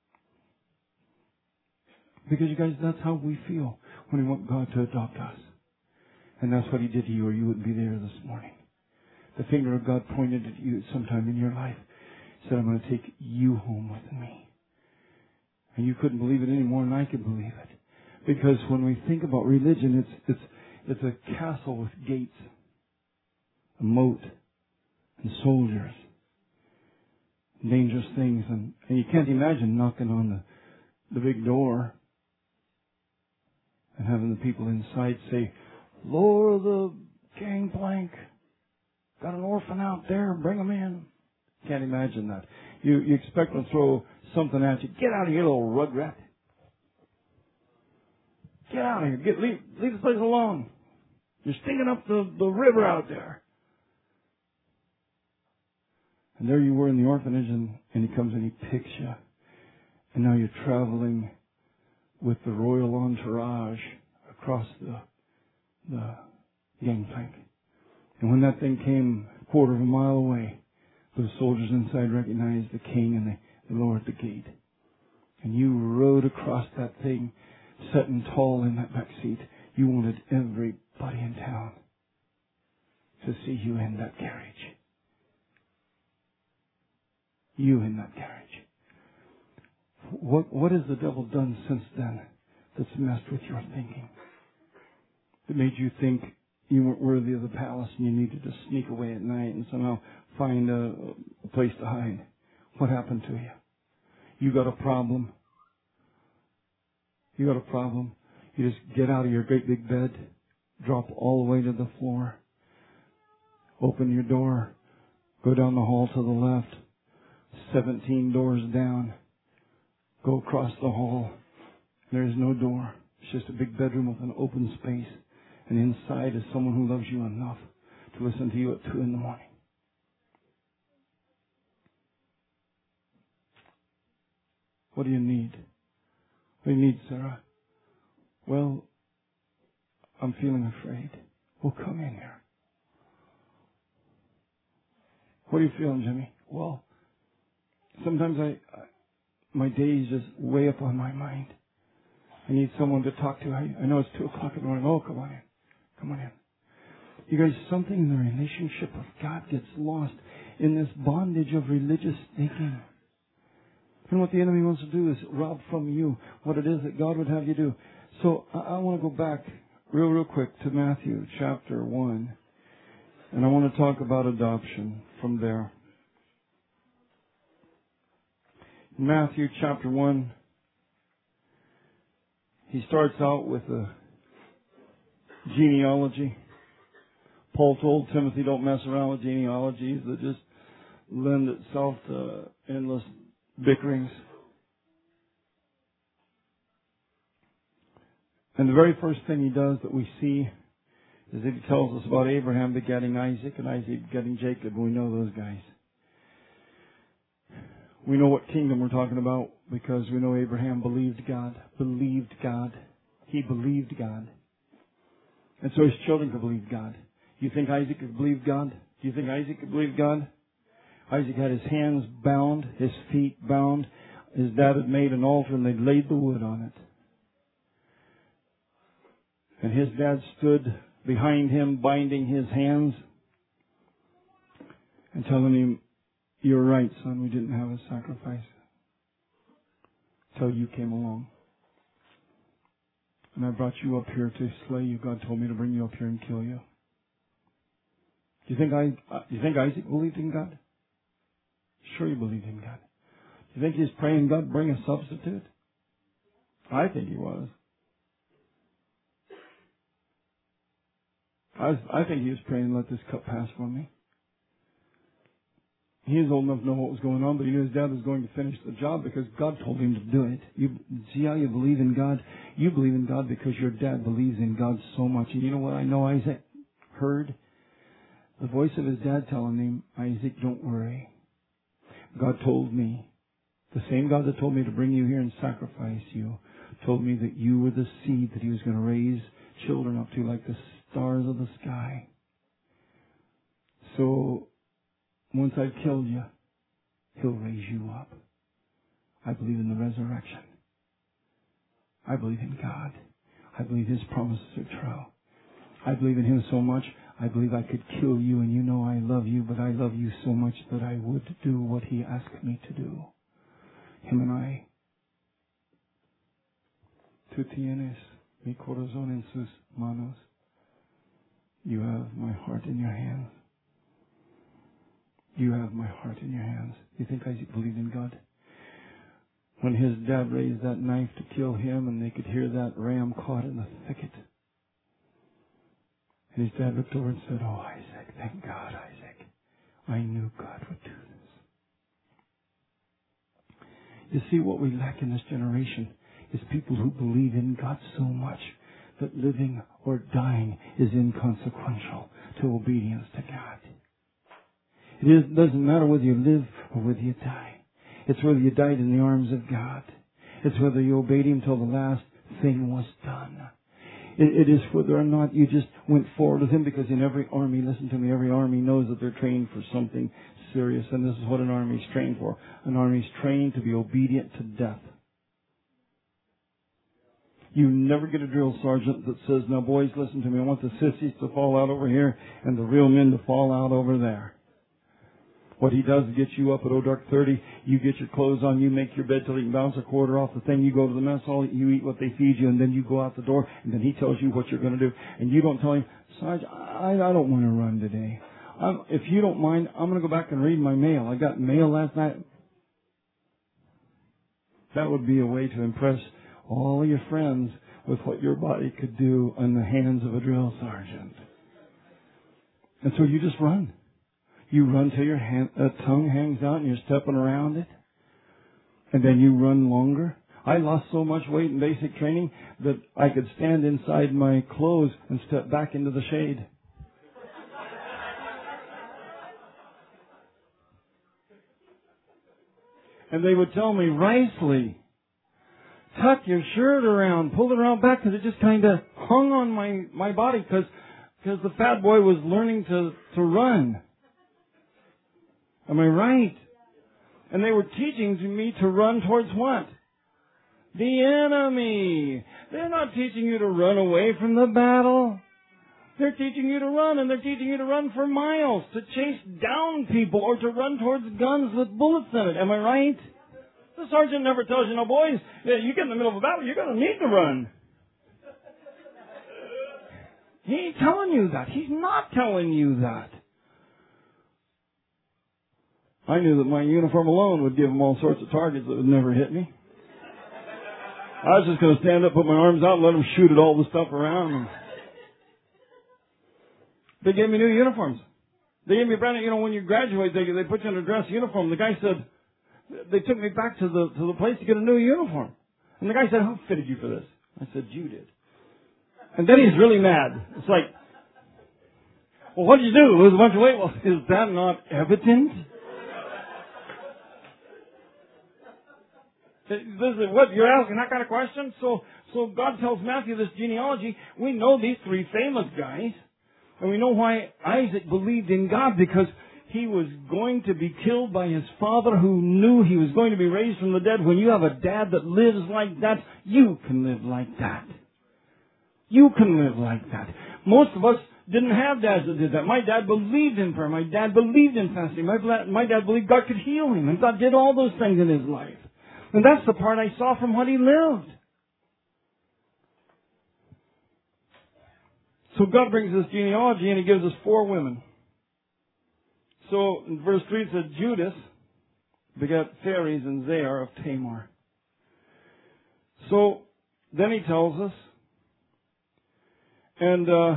Because you guys, that's how we feel when we want God to adopt us. And that's what He did to you, or you wouldn't be there this morning. The finger of God pointed at you sometime in your life. Said, I'm going to take you home with me. And you couldn't believe it any more than I could believe it. Because when we think about religion, it's it's it's a castle with gates, a moat, and soldiers, dangerous things, and, and you can't imagine knocking on the, the big door and having the people inside say, lower the gangplank, got an orphan out there, bring him in. Can't imagine that. You you expect them to throw something at you. Get out of here, little rugrat. Get out of here. Get, leave, leave the place alone. You're stinking up the, the river out there. And there you were in the orphanage, and, and He comes and He picks you. And now you're traveling with the royal entourage across the, the gangplank. And when that thing came a quarter of a mile away, those soldiers inside recognized the king, and they, they lowered the gate. And you rode across that thing, sitting tall in that back seat. You wanted everybody in town to see you in that carriage. You in that carriage. What, what has the devil done since then that's messed with your thinking? That made you think you weren't worthy of the palace and you needed to sneak away at night and somehow find a, a place to hide. What happened to you? You got a problem. You got a problem. You just get out of your great big bed, drop all the way to the floor, open your door, go down the hall to the left, seventeen doors down, go across the hall. There is no door. It's just a big bedroom with an open space. And inside is someone who loves you enough to listen to you at two in the morning. What do you need? What do you need, Sarah? Well, I'm feeling afraid. Well, come in here. What are you feeling, Jimmy? Well, sometimes I, I my days just way up on my mind. I need someone to talk to. I, I know it's two o'clock in the morning. Oh, come on in. Come on in. You guys, something in the relationship with God gets lost in this bondage of religious thinking. And what the enemy wants to do is rob from you what it is that God would have you do. So I, I want to go back real, real quick to Matthew chapter one. And I want to talk about adoption from there. In Matthew chapter one, he starts out with a genealogy. Paul told Timothy, don't mess around with genealogies that just lend itself to endless bickerings. And the very first thing he does that we see is that he tells us about Abraham begetting Isaac and Isaac begetting Jacob. We know those guys. We know what kingdom we're talking about because we know Abraham believed God. Believed God. He believed God. And so his children could believe God. Do you think Isaac could believe God? Do you think Isaac could believe God? Isaac had his hands bound, his feet bound. His dad had made an altar and they'd laid the wood on it. And his dad stood behind him, binding his hands and telling him, you're right, son, we didn't have a sacrifice till you came along. And I brought you up here to slay you. God told me to bring you up here and kill you. Do you think I? Do you think Isaac believed in God? Sure he believed in God. You think he's praying God bring a substitute? I think he was. I, I think he was praying, let this cup pass from me. He was old enough to know what was going on, but he knew his dad was going to finish the job because God told him to do it. You see how you believe in God? You believe in God because your dad believes in God so much. And you know what I know Isaac heard? The voice of his dad telling him, Isaac, don't worry. God told me, the same God that told me to bring you here and sacrifice you, told me that you were the seed that he was going to raise children up to like the stars of the sky. So, once I've killed you, he'll raise you up. I believe in the resurrection. I believe in God. I believe his promises are true. I believe in him so much, I believe I could kill you, and you know I love you, but I love you so much that I would do what he asked me to do. Him and I. Tú tienes mi corazón en sus manos. You have my heart in your hands. You have my heart in your hands. You think Isaac believed in God? When his dad raised that knife to kill him and they could hear that ram caught in the thicket. And his dad looked over and said, oh, Isaac, thank God, Isaac. I knew God would do this. You see, what we lack in this generation is people who believe in God so much that living or dying is inconsequential to obedience to God. It is, doesn't matter whether you live or whether you die. It's whether you died in the arms of God. It's whether you obeyed him till the last thing was done. It, it is whether or not you just went forward with him, because in every army, listen to me, every army knows that they're trained for something serious, and this is what an army is trained for. An army is trained to be obedient to death. You never get a drill sergeant that says, now boys, listen to me, I want the sissies to fall out over here and the real men to fall out over there. What he does is get you up at oh dark thirty, you get your clothes on, you make your bed till you can bounce a quarter off the thing, you go to the mess hall, you eat what they feed you, and then you go out the door, and then he tells you what you're going to do. And you don't tell him, Sarge, I, I don't want to run today. I'm, if you don't mind, I'm going to go back and read my mail. I got mail last night. That would be a way to impress all your friends with what your body could do in the hands of a drill sergeant. And so you just run. You run till your hand, uh, tongue hangs out and you're stepping around it. And then you run longer. I lost so much weight in basic training that I could stand inside my clothes and step back into the shade. And they would tell me, Riceley, tuck your shirt around, pull it around back, because it just kind of hung on my, my body, because because the fat boy was learning to, to run. Am I right? And they were teaching me to run towards what? The enemy. They're not teaching you to run away from the battle. They're teaching you to run, and they're teaching you to run for miles, to chase down people, or to run towards guns with bullets in it. Am I right? The sergeant never tells you, no, boys, you get in the middle of a battle, you're going to need to run. He ain't telling you that. He's not telling you that. I knew that my uniform alone would give them all sorts of targets that would never hit me. I was just going to stand up, put my arms out, and let them shoot at all the stuff around them. They gave me new uniforms. They gave me a brand new, you know, when you graduate, they, they put you in a dress uniform. The guy said, they took me back to the, to the place to get a new uniform. And the guy said, who fitted you for this? I said, you did. And then he's really mad. It's like, well, what did you do? Lose a bunch of weight? Well, is that not evident? This is what you're asking, that kind of question? So, so God tells Matthew this genealogy. We know these three famous guys. And we know why Isaac believed in God, because he was going to be killed by his father, who knew he was going to be raised from the dead. When you have a dad that lives like that, you can live like that. You can live like that. Most of us didn't have dads that did that. My dad believed in prayer. My dad believed in fasting. My, my dad believed God could heal him. And God did all those things in his life. And that's the part I saw from what he lived. So God brings this genealogy and he gives us four women. So in verse three it says Judas, begat Phares and Zair of Tamar. So, then he tells us, and uh,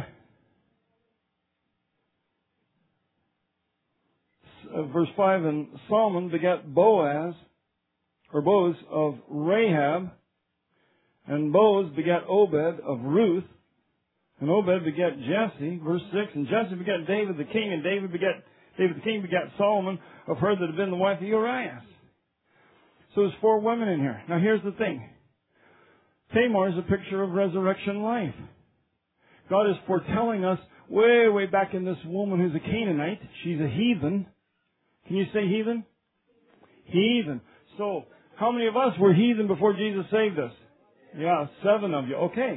verse five, and Solomon begat Boaz, or Boaz of Rahab, and Boaz begat Obed of Ruth, and Obed begat Jesse, verse six, and Jesse begat David the king, and David begat David the king begat Solomon of her that had been the wife of Uriah. So there's four women in here. Now here's the thing. Tamar is a picture of resurrection life. God is foretelling us way, way back in this woman who's a Canaanite. She's a heathen. Can you say heathen? Heathen. So, how many of us were heathen before Jesus saved us? Yeah, seven of you. Okay.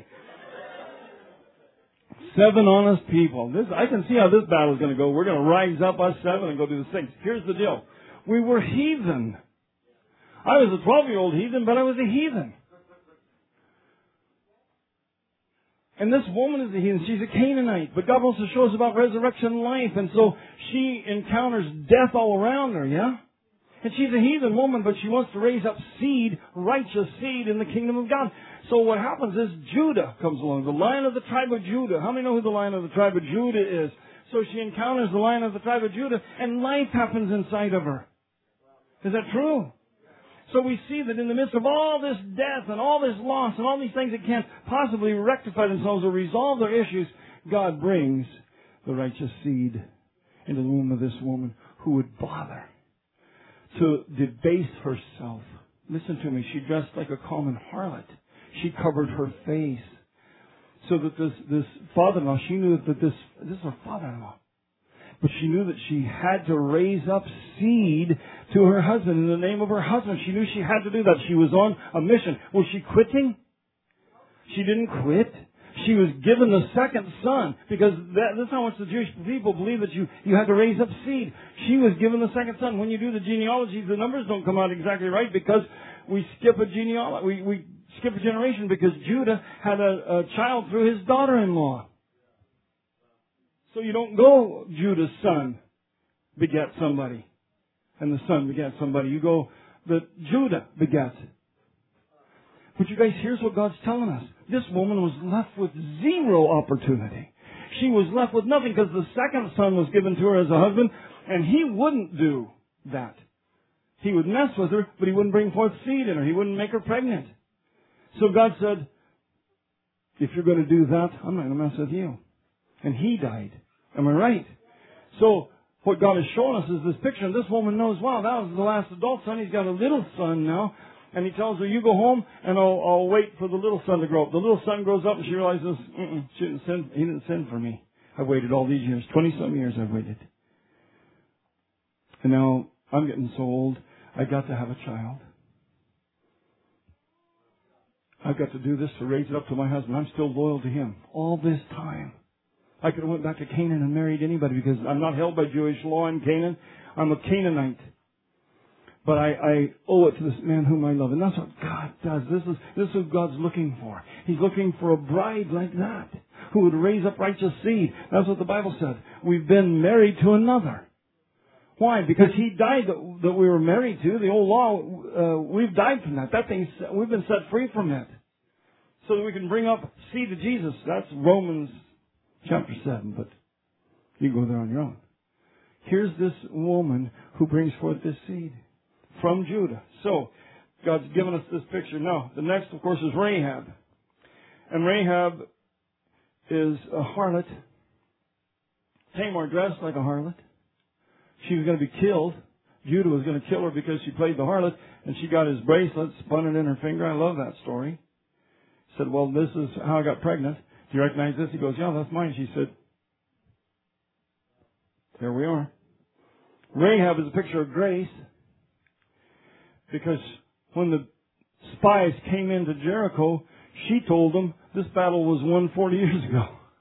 Seven honest people. This, I can see how this battle is going to go. We're going to rise up, us seven, and go do the six. Here's the deal. We were heathen. I was a twelve-year-old heathen, but I was a heathen. And this woman is a heathen. She's a Canaanite. But God wants to show us about resurrection life. And so she encounters death all around her, yeah? And she's a heathen woman, but she wants to raise up seed, righteous seed in the kingdom of God. So what happens is Judah comes along, the Lion of the tribe of Judah. How many know who the Lion of the tribe of Judah is? So she encounters the Lion of the tribe of Judah, and life happens inside of her. Is that true? So we see that in the midst of all this death and all this loss and all these things that can't possibly rectify themselves or resolve their issues, God brings the righteous seed into the womb of this woman who would bother to debase herself. Listen to me. She dressed like a common harlot. She covered her face so that this, this father-in-law, she knew that this, this is her father-in-law. But she knew that she had to raise up seed to her husband in the name of her husband. She knew she had to do that. She was on a mission. Was she quitting? She didn't quit. She was given the second son because that, that's how much the Jewish people believe that you, you had to raise up seed. She was given the second son. When you do the genealogy, the numbers don't come out exactly right because we skip a genealogy. We, we skip a generation because Judah had a, a child through his daughter-in-law. So you don't go, Judah's son begat somebody, and the son begat somebody. You go, that Judah begat. But you guys, here's what God's telling us. This woman was left with zero opportunity. She was left with nothing because the second son was given to her as a husband, and he wouldn't do that. He would mess with her, but he wouldn't bring forth seed in her. He wouldn't make her pregnant. So God said, if you're going to do that, I'm not going to mess with you. And he died. Am I right? So, what God is showing us is this picture, and this woman knows, wow, that was the last adult son. He's got a little son now. And he tells her, you go home, and I'll, I'll wait for the little son to grow up. The little son grows up, and she realizes, mm-mm, she didn't send, he didn't send for me. I've waited all these years. Twenty-some years I've waited. And now, I'm getting so old, I've got to have a child. I've got to do this to raise it up to my husband. I'm still loyal to him all this time. I could have went back to Canaan and married anybody because I'm not held by Jewish law in Canaan. I'm a Canaanite. But I, I owe it to this man whom I love. And that's what God does. This is, this is what God's looking for. He's looking for a bride like that who would raise up righteous seed. That's what the Bible said. We've been married to another. Why? Because he died that, that we were married to. The old law, uh, we've died from that. That thing's, we've been set free from it. So that we can bring up seed to Jesus. That's Romans chapter seven, but you go there on your own. Here's this woman who brings forth this seed from Judah. So, God's given us this picture. Now, the next, of course, is Rahab. And Rahab is a harlot. Tamar dressed like a harlot. She was going to be killed. Judah was going to kill her because she played the harlot, and she got his bracelet, spun it in her finger. I love that story. Said, well, this is how I got pregnant. Do you recognize this? He goes, yeah, that's mine. She said, there we are. Rahab is a picture of grace because when the spies came into Jericho, she told them this battle was won forty years ago.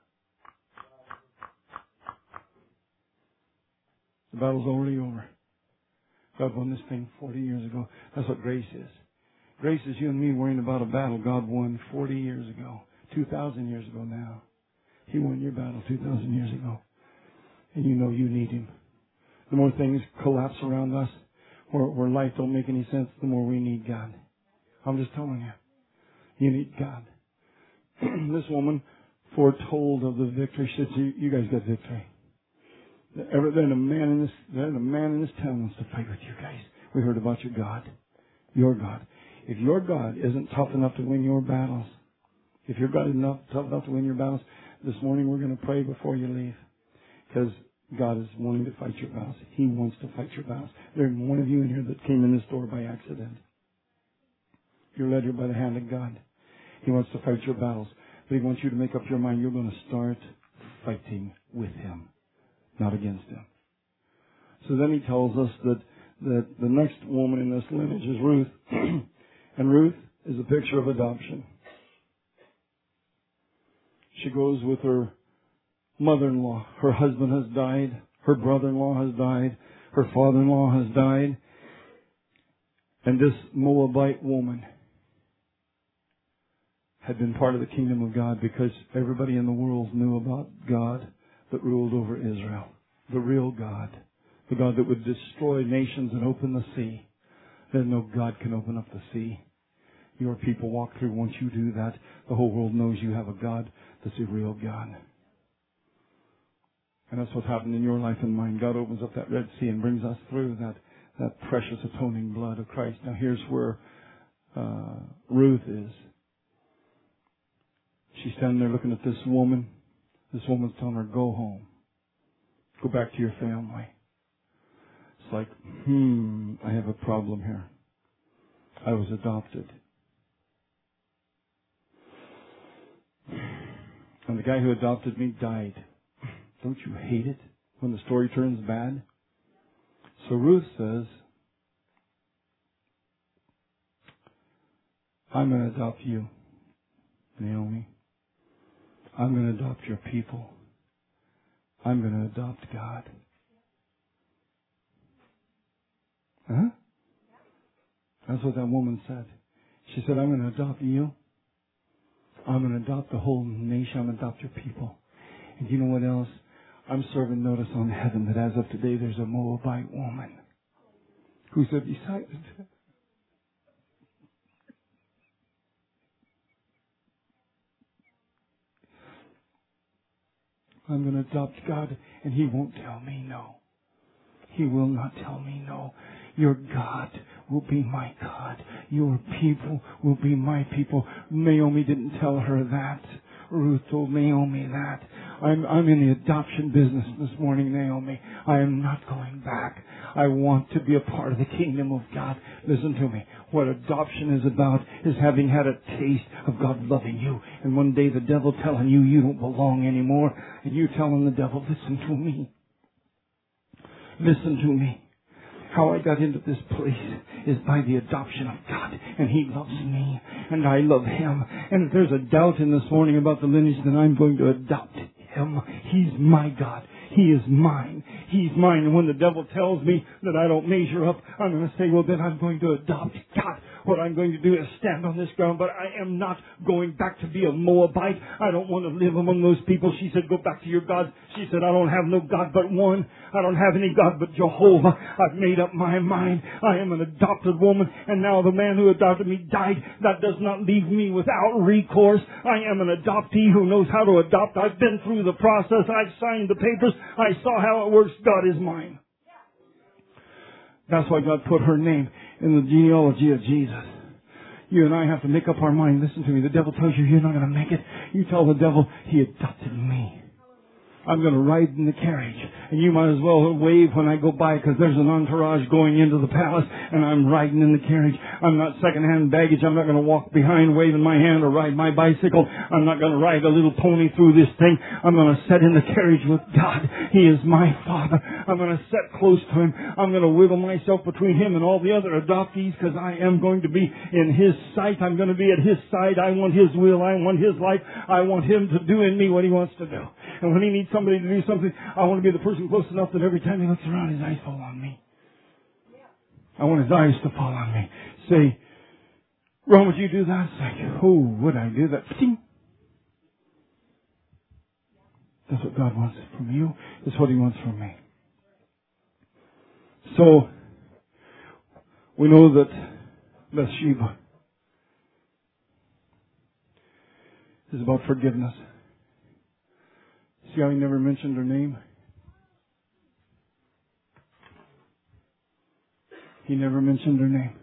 The battle's already over. God won this thing forty years ago. That's what grace is. Grace is you and me worrying about a battle God won forty years ago. two thousand years ago now. He won your battle two thousand years ago. And you know you need Him. The more things collapse around us, where, where life don't make any sense, the more we need God. I'm just telling you. You need God. This woman foretold of the victory. She said, you, you guys got victory. There, there, a man in this, there, a man in this town wants to fight with you guys. We heard about your God. Your God. If your God isn't tough enough to win your battles, if your God is not tough enough to win your battles, this morning we're going to pray before you leave. Because God is wanting to fight your battles. He wants to fight your battles. There's one of you in here that came in this door by accident. You're led here by the hand of God. He wants to fight your battles. But He wants you to make up your mind you're going to start fighting with Him, not against Him. So then He tells us that, that the next woman in this lineage is Ruth. And Ruth is a picture of adoption. She goes with her mother-in-law. Her husband has died. Her brother-in-law has died. Her father-in-law has died. And this Moabite woman had been part of the kingdom of God because everybody in the world knew about God that ruled over Israel. The real God. The God that would destroy nations and open the sea. There's no God can open up the sea. Your people walk through. Once you do that, the whole world knows you have a God that's a real God. And that's what's happened in your life and mine. God opens up that Red Sea and brings us through that, that precious atoning blood of Christ. Now here's where uh, Ruth is. She's standing there looking at this woman. This woman's telling her, go home. Go back to your family. It's like, hmm, I have a problem here. I was adopted. And the guy who adopted me died. Don't you hate it when the story turns bad? So Ruth says, I'm going to adopt you, Naomi. I'm going to adopt your people. I'm going to adopt God. Huh? That's what that woman said. She said, I'm going to adopt you. I'm going to adopt the whole nation. I'm going to adopt your people. And you know what else? I'm serving notice on heaven that as of today there's a Moabite woman who's decided I'm going to adopt God, and He won't tell me no. He will not tell me no. Your God will be my God. Your people will be my people. Naomi didn't tell her that. Ruth told Naomi that. I'm, I'm in the adoption business this morning, Naomi. I am not going back. I want to be a part of the kingdom of God. Listen to me. What adoption is about is having had a taste of God loving you. And one day the devil telling you you don't belong anymore. And you telling the devil, listen to me. Listen to me. How I got into this place is by the adoption of God. And He loves me. And I love Him. And if there's a doubt in this morning about the lineage, then I'm going to adopt Him. He's my God. He is mine. He's mine. And when the devil tells me that I don't measure up, I'm going to say, well, then I'm going to adopt God. What I'm going to do is stand on this ground, but I am not going back to be a Moabite. I don't want to live among those people. She said, go back to your God. She said, I don't have no God but one. I don't have any God but Jehovah. I've made up my mind. I am an adopted woman, and now the man who adopted me died. That does not leave me without recourse. I am an adoptee who knows how to adopt. I've been through the process. I've signed the papers. I saw how it works. God is mine. That's why God put her name in the genealogy of Jesus. You and I have to make up our mind. Listen to me. The devil tells you you're not going to make it. You tell the devil, He adopted me. I'm going to ride in the carriage. And you might as well wave when I go by because there's an entourage going into the palace and I'm riding in the carriage. I'm not secondhand baggage. I'm not going to walk behind waving my hand or ride my bicycle. I'm not going to ride a little pony through this thing. I'm going to sit in the carriage with God. He is my Father. I'm going to sit close to Him. I'm going to wiggle myself between Him and all the other adoptees because I am going to be in His sight. I'm going to be at His side. I want His will. I want His life. I want Him to do in me what He wants to do. And when He needs somebody to do something, I want to be the person close enough that every time He looks around, His eyes fall on me. I want His eyes to fall on me. Say, Ron, would you do that? It's like, oh, would I do that? That's what God wants from you. That's what He wants from me. So, We know that Bathsheba is about forgiveness. See how he never mentioned her name? He never mentioned her name.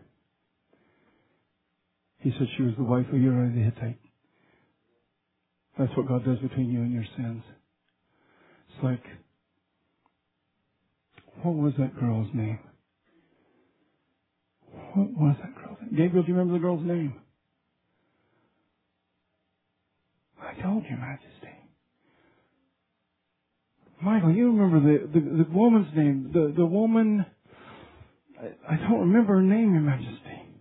He said she was the wife of Uriah the Hittite. That's what God does between you and your sins. It's like, what was that girl's name? What was that girl's name? Gabriel, do you remember the girl's name? I told you, Majesty. Michael, you remember the, the, the woman's name. The, the woman, I, I don't remember her name, Your Majesty.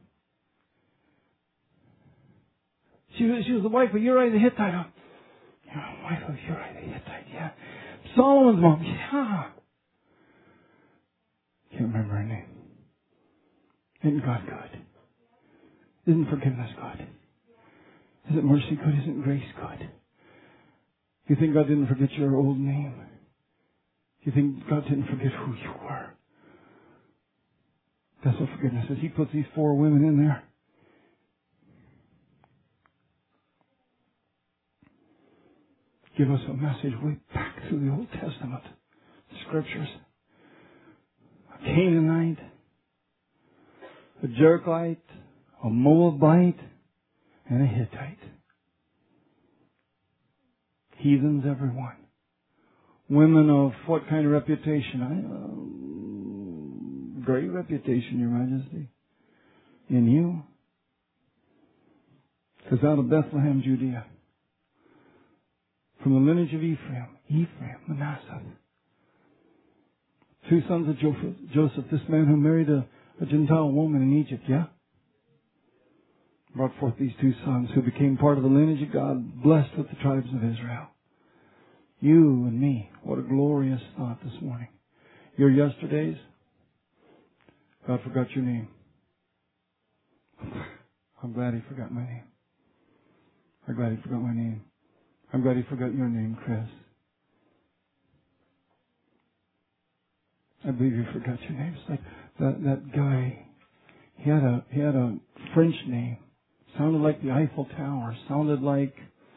She was, she was the wife of Uriah the Hittite. Oh, yeah, wife of Uriah the Hittite, yeah. Solomon's mom, yeah. Can't remember her name. Isn't God good? Isn't forgiveness good? Isn't mercy good? Isn't grace good? You think God didn't forget your old name? You think God didn't forget who you were? That's what forgiveness is. He puts these four women in there. Give us a message way back through the Old Testament, the Scriptures. A Canaanite, a Jerichite, a Moabite, and a Hittite. Heathens, everyone. Women of what kind of reputation? I, uh, great reputation, Your Majesty. In you. Because out of Bethlehem, Judea, from the lineage of Ephraim, Ephraim, Manasseh, two sons of Joseph, Joseph, this man who married a, a Gentile woman in Egypt, yeah? Brought forth these two sons who became part of the lineage of God, blessed with the tribes of Israel. You and me, what a glorious thought this morning. Your yesterdays, God forgot your name. I'm glad He forgot my name. I'm glad He forgot my name. I'm glad He forgot your name, Chris. I believe He forgot your name. It's like that, that guy, he had a, he had a French name. Sounded like the Eiffel Tower. Sounded like,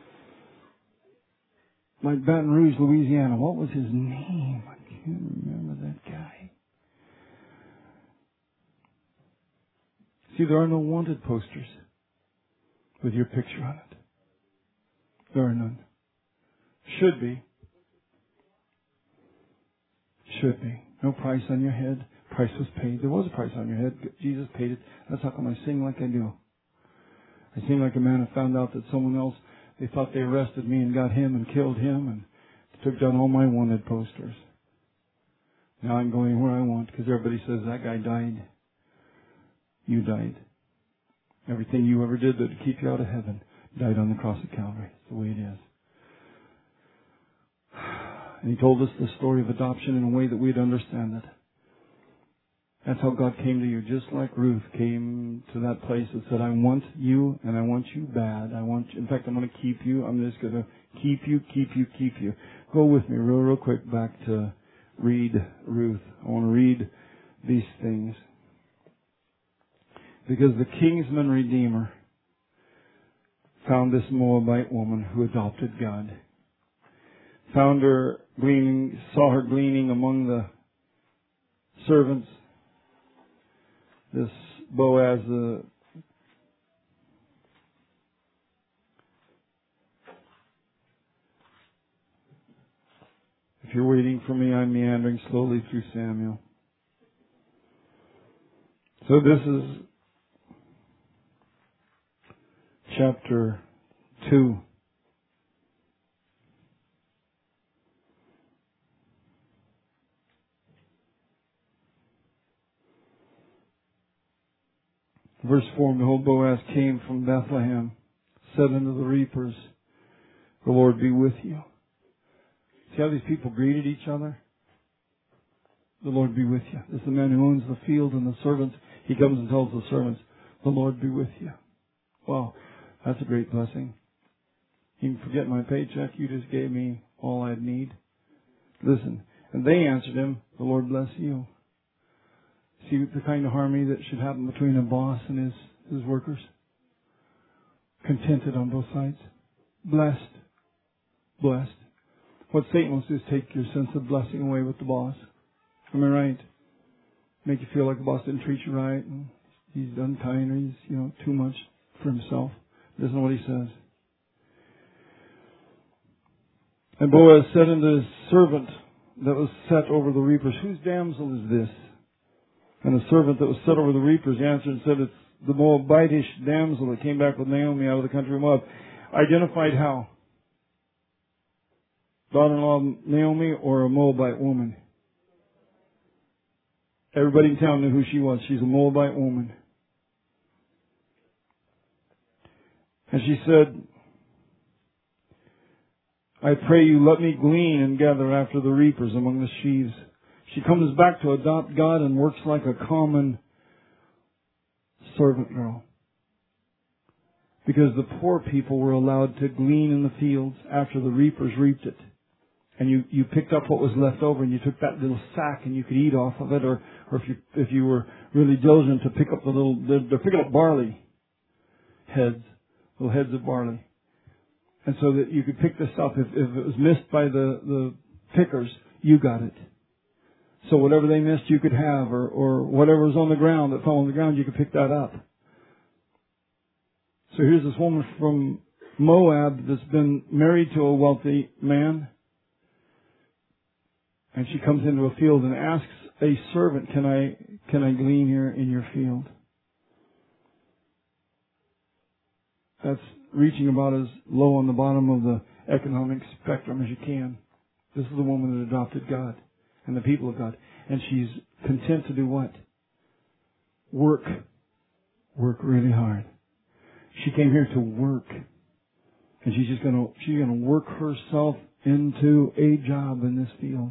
like Baton Rouge, Louisiana. What was his name? I can't remember that guy. See, there are no wanted posters with your picture on it. There are none. Should be. Should be. No price on your head. Price was paid. There was a price on your head. Jesus paid it. That's how come I sing like I do. I sing like a man who found out that someone else, they thought they arrested me and got him and killed him and took down all my wanted posters. Now I'm going where I want because everybody says that guy died. You died. Everything you ever did to keep you out of heaven died on the cross of Calvary. It's the way it is. And He told us the story of adoption in a way that we'd understand it. That's how God came to you, just like Ruth came to that place and said, I want you and I want you bad. I want you. In fact, I'm going to keep you. I'm just going to keep you, keep you, keep you. Go with me real, real quick back to read Ruth. I want to read these things. Because the kinsman redeemer found this Moabite woman who adopted God. Found her gleaning, saw her gleaning among the servants. This Boaz, the if you're waiting for me, I'm meandering slowly through Samuel. So this is chapter two. Verse four, behold, Boaz came from Bethlehem, said unto the reapers, the Lord be with you. See how these people greeted each other? The Lord be with you. This is the man who owns the field and the servants. He comes and tells the servants, the Lord be with you. Wow, that's a great blessing. You can forget my paycheck. You just gave me all I'd need. Listen, and they answered him, the Lord bless you. See the kind of harmony that should happen between a boss and his, his workers? Contented on both sides. Blessed. Blessed. What Satan wants to do is take your sense of blessing away with the boss. Am I right? Make you feel like the boss didn't treat you right, and he's unkind, or he's, you know, too much for himself. That's not what he says. And Boaz said unto his servant that was set over the reapers, whose damsel is this? And the servant that was set over the reapers answered and said, it's the Moabitish damsel that came back with Naomi out of the country of Moab. Identified how? Daughter-in-law of Naomi or a Moabite woman? Everybody in town knew who she was. She's a Moabite woman. And she said, I pray you, let me glean and gather after the reapers among the sheaves. She comes back to adopt God and works like a common servant girl. Because the poor people were allowed to glean in the fields after the reapers reaped it. And you, you picked up what was left over and you took that little sack and you could eat off of it, or, or if you if you were really diligent to pick up the little, they're, they're picking up barley heads, little heads of barley. And so that you could pick this up. If, if it was missed by the, the pickers, you got it. So whatever they missed, you could have, or, or whatever was on the ground that fell on the ground, you could pick that up. So here's this woman from Moab that's been married to a wealthy man. And she comes into a field and asks a servant, can I, can I glean here in your field? That's reaching about as low on the bottom of the economic spectrum as you can. This is the woman that adopted God and the people of God. And she's content to do what? Work. Work really hard. She came here to work. And she's just gonna, she's gonna work herself into a job in this field.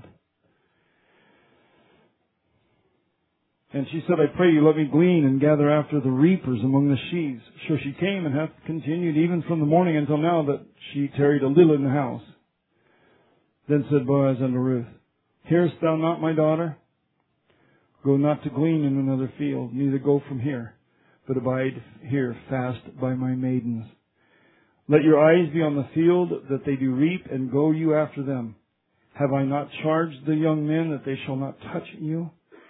And she said, I pray you, let me glean and gather after the reapers among the sheaves. So she came and hath continued even from the morning until now, that she tarried a little in the house. Then said Boaz unto Ruth, hearest thou not, my daughter? Go not to glean in another field, neither go from here, but abide here fast by my maidens. Let your eyes be on the field, that they do reap, and go you after them. Have I not charged the young men that they shall not touch you?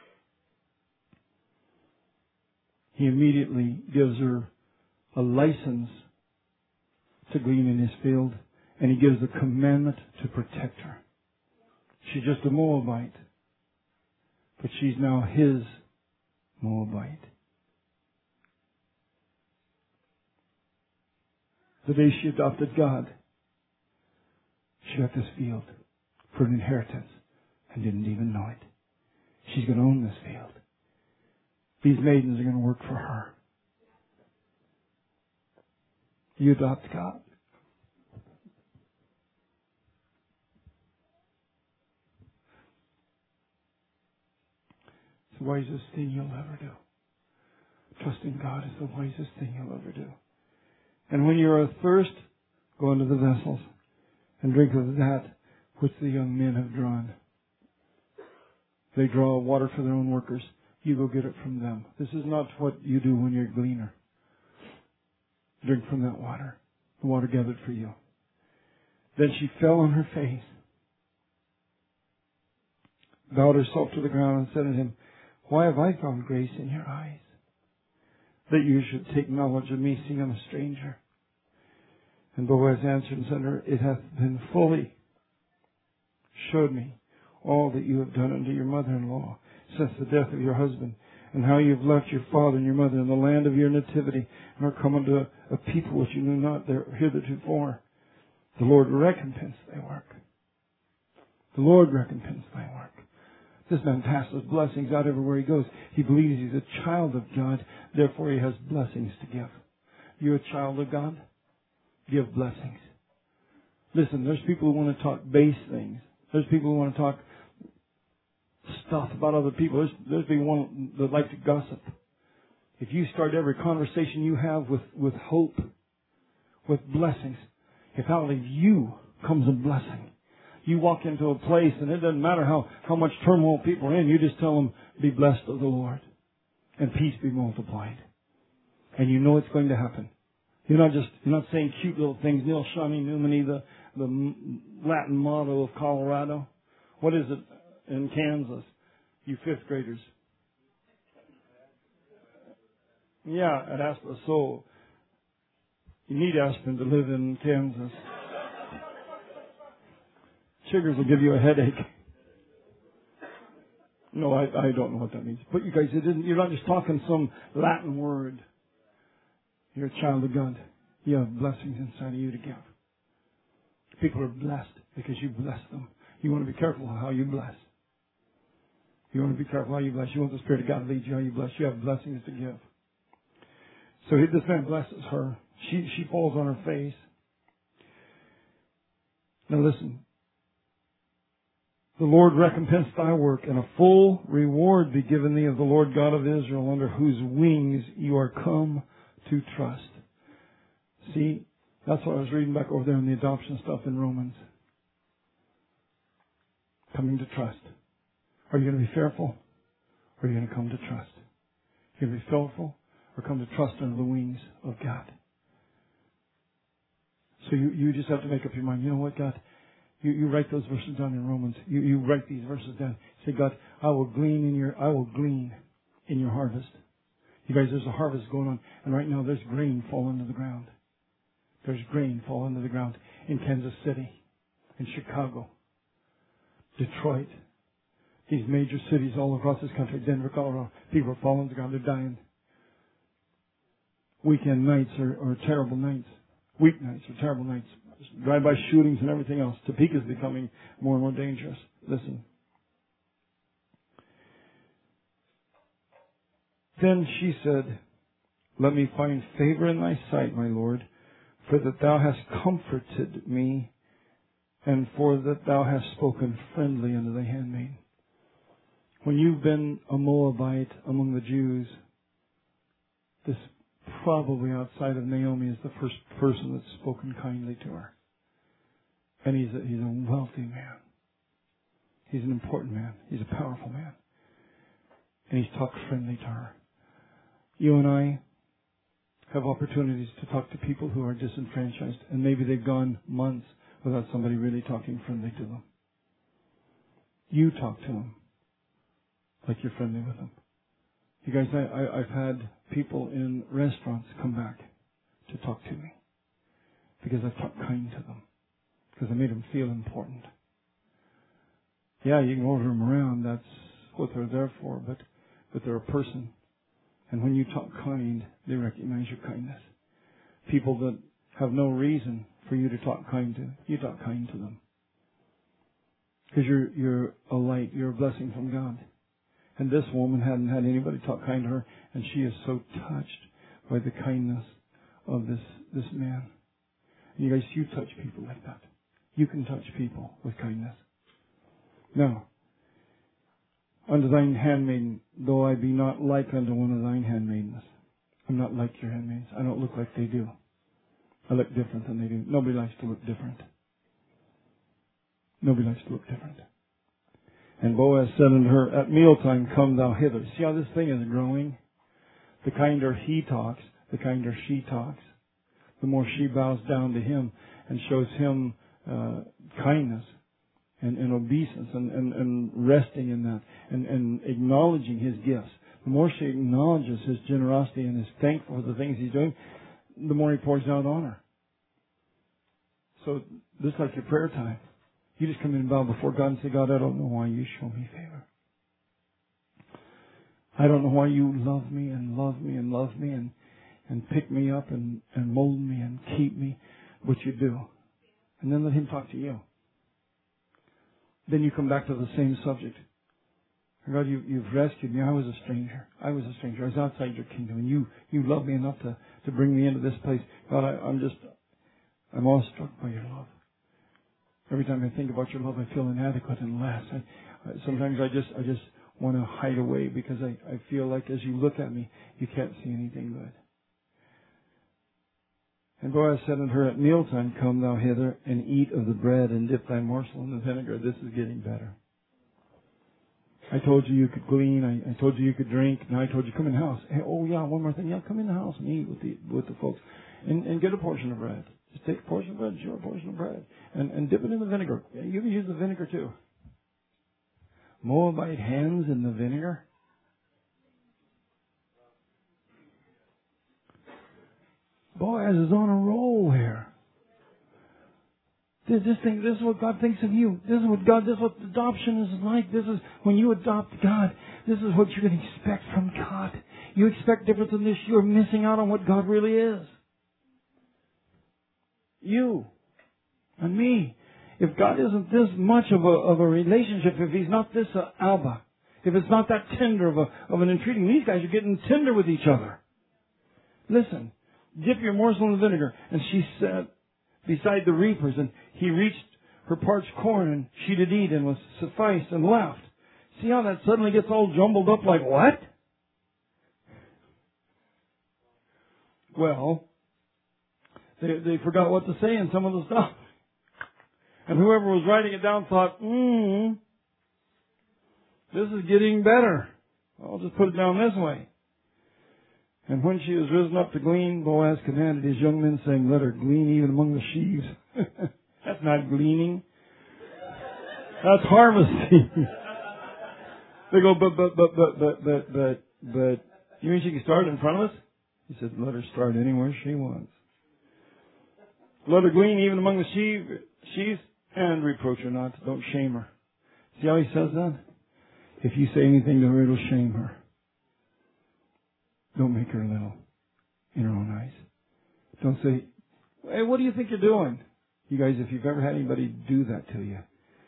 He immediately gives her a license to glean in his field, and he gives a commandment to protect her. She's just a Moabite, but she's now his Moabite. The day she adopted God, she got this field for an inheritance and didn't even know it. She's going to own this field. These maidens are going to work for her. You adopt God. It's the wisest thing you'll ever do. Trusting God is the wisest thing you'll ever do. And when you're athirst, go into the vessels and drink of that which the young men have drawn. They draw water for their own workers. You go get it from them. This is not what you do when you're a gleaner. Drink from that water. The water gathered for you. Then she fell on her face, bowed herself to the ground, and said to him, why have I found grace in your eyes, that you should take knowledge of me, seeing I'm a stranger? And Boaz answered and said to her, it hath been fully showed me all that you have done unto your mother-in-law since the death of your husband, and how you have left your father and your mother in the land of your nativity, and are come unto a, a people which you knew not there hitherto. The Lord recompense thy work. The Lord recompense thy work. This man passes blessings out everywhere he goes. He believes he's a child of God, therefore he has blessings to give. You're a child of God? Give blessings. Listen, there's people who want to talk base things. There's people who want to talk stuff about other people. There's, there's people that like to gossip. If you start every conversation you have with, with hope, with blessings, if out of you comes a blessing, you walk into a place and it doesn't matter how, how much turmoil people are in, you just tell them, be blessed of the Lord. and peace be multiplied. And you know it's going to happen. You're not just, you're not saying cute little things. Neil Shawnee Newman, the, the Latin motto of Colorado. What is it in Kansas? You fifth graders. Yeah, at Aspen. So, you need Aspen to live in Kansas. Chiggers will give you a headache. No, I, I don't know what that means. But you guys, it isn't, you're not just talking some Latin word. You're a child of God. You have blessings inside of you to give. People are blessed because you bless them. You want to be careful how you bless. You want to be careful how you bless. You want the Spirit of God to lead you how you bless. You have blessings to give. So this man blesses her. She, she falls on her face. Now listen. The Lord recompense thy work, and a full reward be given thee of the Lord God of Israel, under whose wings you are come to trust. See, that's what I was reading back over there in the adoption stuff in Romans. Coming to trust. Are you going to be fearful? Or are you going to come to trust? You're going to be fearful, or come to trust under the wings of God? So you, you just have to make up your mind. You know what, God? You, you write those verses down in Romans. You, you write these verses down. Say, God, I will glean in your, I will glean in your harvest. You guys, there's a harvest going on. And right now there's grain falling to the ground. There's grain falling to the ground in Kansas City, in Chicago, Detroit. These major cities all across this country, Denver, Colorado. People are falling to the ground. They're dying. Weekend nights are, are terrible nights. Weeknights are terrible nights. Drive-by shootings and everything else. Topeka is becoming more and more dangerous. Listen. Then she said, let me find favor in thy sight, my Lord, for that thou hast comforted me, and for that thou hast spoken friendly unto thy handmaid. When you've been a Moabite among the Jews, this probably outside of Naomi is the first person that's spoken kindly to her. And he's a, he's a wealthy man. He's an important man. He's a powerful man. And he's talked friendly to her. You and I have opportunities to talk to people who are disenfranchised, and maybe they've gone months without somebody really talking friendly to them. You talk to them like you're friendly with them. You guys, I, I, I've had people in restaurants come back to talk to me because I've talked kind to them, because I made them feel important. Yeah, you can order them around. That's what they're there for, but, but they're a person. And when you talk kind, they recognize your kindness. People that have no reason for you to talk kind to, you talk kind to them. Because you're, you're a light, you're a blessing from God. And this woman hadn't had anybody talk kind to her, and she is so touched by the kindness of this, this man. And you guys, you touch people like that. You can touch people with kindness. Now, unto thine handmaiden, though I be not like unto one of thine handmaidens. I'm not like your handmaidens. I don't look like they do. I look different than they do. Nobody likes to look different. Nobody likes to look different. And Boaz said unto her, at mealtime come thou hither. See how this thing is growing? The kinder he talks, the kinder she talks. The more she bows down to him and shows him uh, kindness and, and obeisance and, and, and resting in that and, and acknowledging his gifts. The more she acknowledges his generosity and is thankful for the things he's doing, the more he pours out on her. So this is like your prayer time. You just come in and bow before God and say, God, I don't know why you show me favor. I don't know why you love me and love me and love me and, and pick me up and, and mold me and keep me, but you do. And then let him talk to you. Then you come back to the same subject. God, you, you've rescued me. I was a stranger. I was a stranger. I was outside your kingdom, and you, you loved me enough to, to bring me into this place. God, I, I'm just, I'm awestruck by your love. Every time I think about your love, I feel inadequate and less. I, I, sometimes I just, I just want to hide away because I, I feel like as you look at me, you can't see anything good. And Boaz said unto her, at mealtime come thou hither and eat of the bread and dip thy morsel in the vinegar. This is getting better. I told you you could glean. I, I told you you could drink. Now I told you come in the house. Hey, oh yeah, one more thing. Yeah, come in the house and eat with the with the folks, and, and get a portion of bread. Just take a portion of bread, share a portion of bread, and and dip it in the vinegar. You can use the vinegar too. Moabite hens in the vinegar. Boaz is on a roll here. This, this thing, this is what God thinks of you. This is what God, this is what adoption is like. This is when you adopt God. This is what you can expect from God. You expect different than this. You're missing out on what God really is. You and me. If God isn't this much of a of a relationship, if He's not this uh, Abba, if it's not that tender of a of an entreating, these guys are getting tender with each other. Listen, dip your morsel in the vinegar, and she sat beside the reapers, and he reached her parched corn, and she did eat, and was sufficed, and left. See how that suddenly gets all jumbled up like what? Well, they they forgot what to say in some of the stuff. And whoever was writing it down thought, hmm, this is getting better. I'll just put it down this way. And when she was risen up to glean, Boaz commanded his young men, saying, let her glean even among the sheaves. That's not gleaning. That's harvesting. They go, but, but, but, but, but, but, but, but, you mean she can start in front of us? He said, let her start anywhere she wants. Let her glean even among the sheaves, sheaves, and reproach her not. Don't shame her. See how he says that? If you say anything to her, it'll shame her. Don't make her little in her own eyes. Don't say, hey, what do you think you're doing? You guys, if you've ever had anybody do that to you,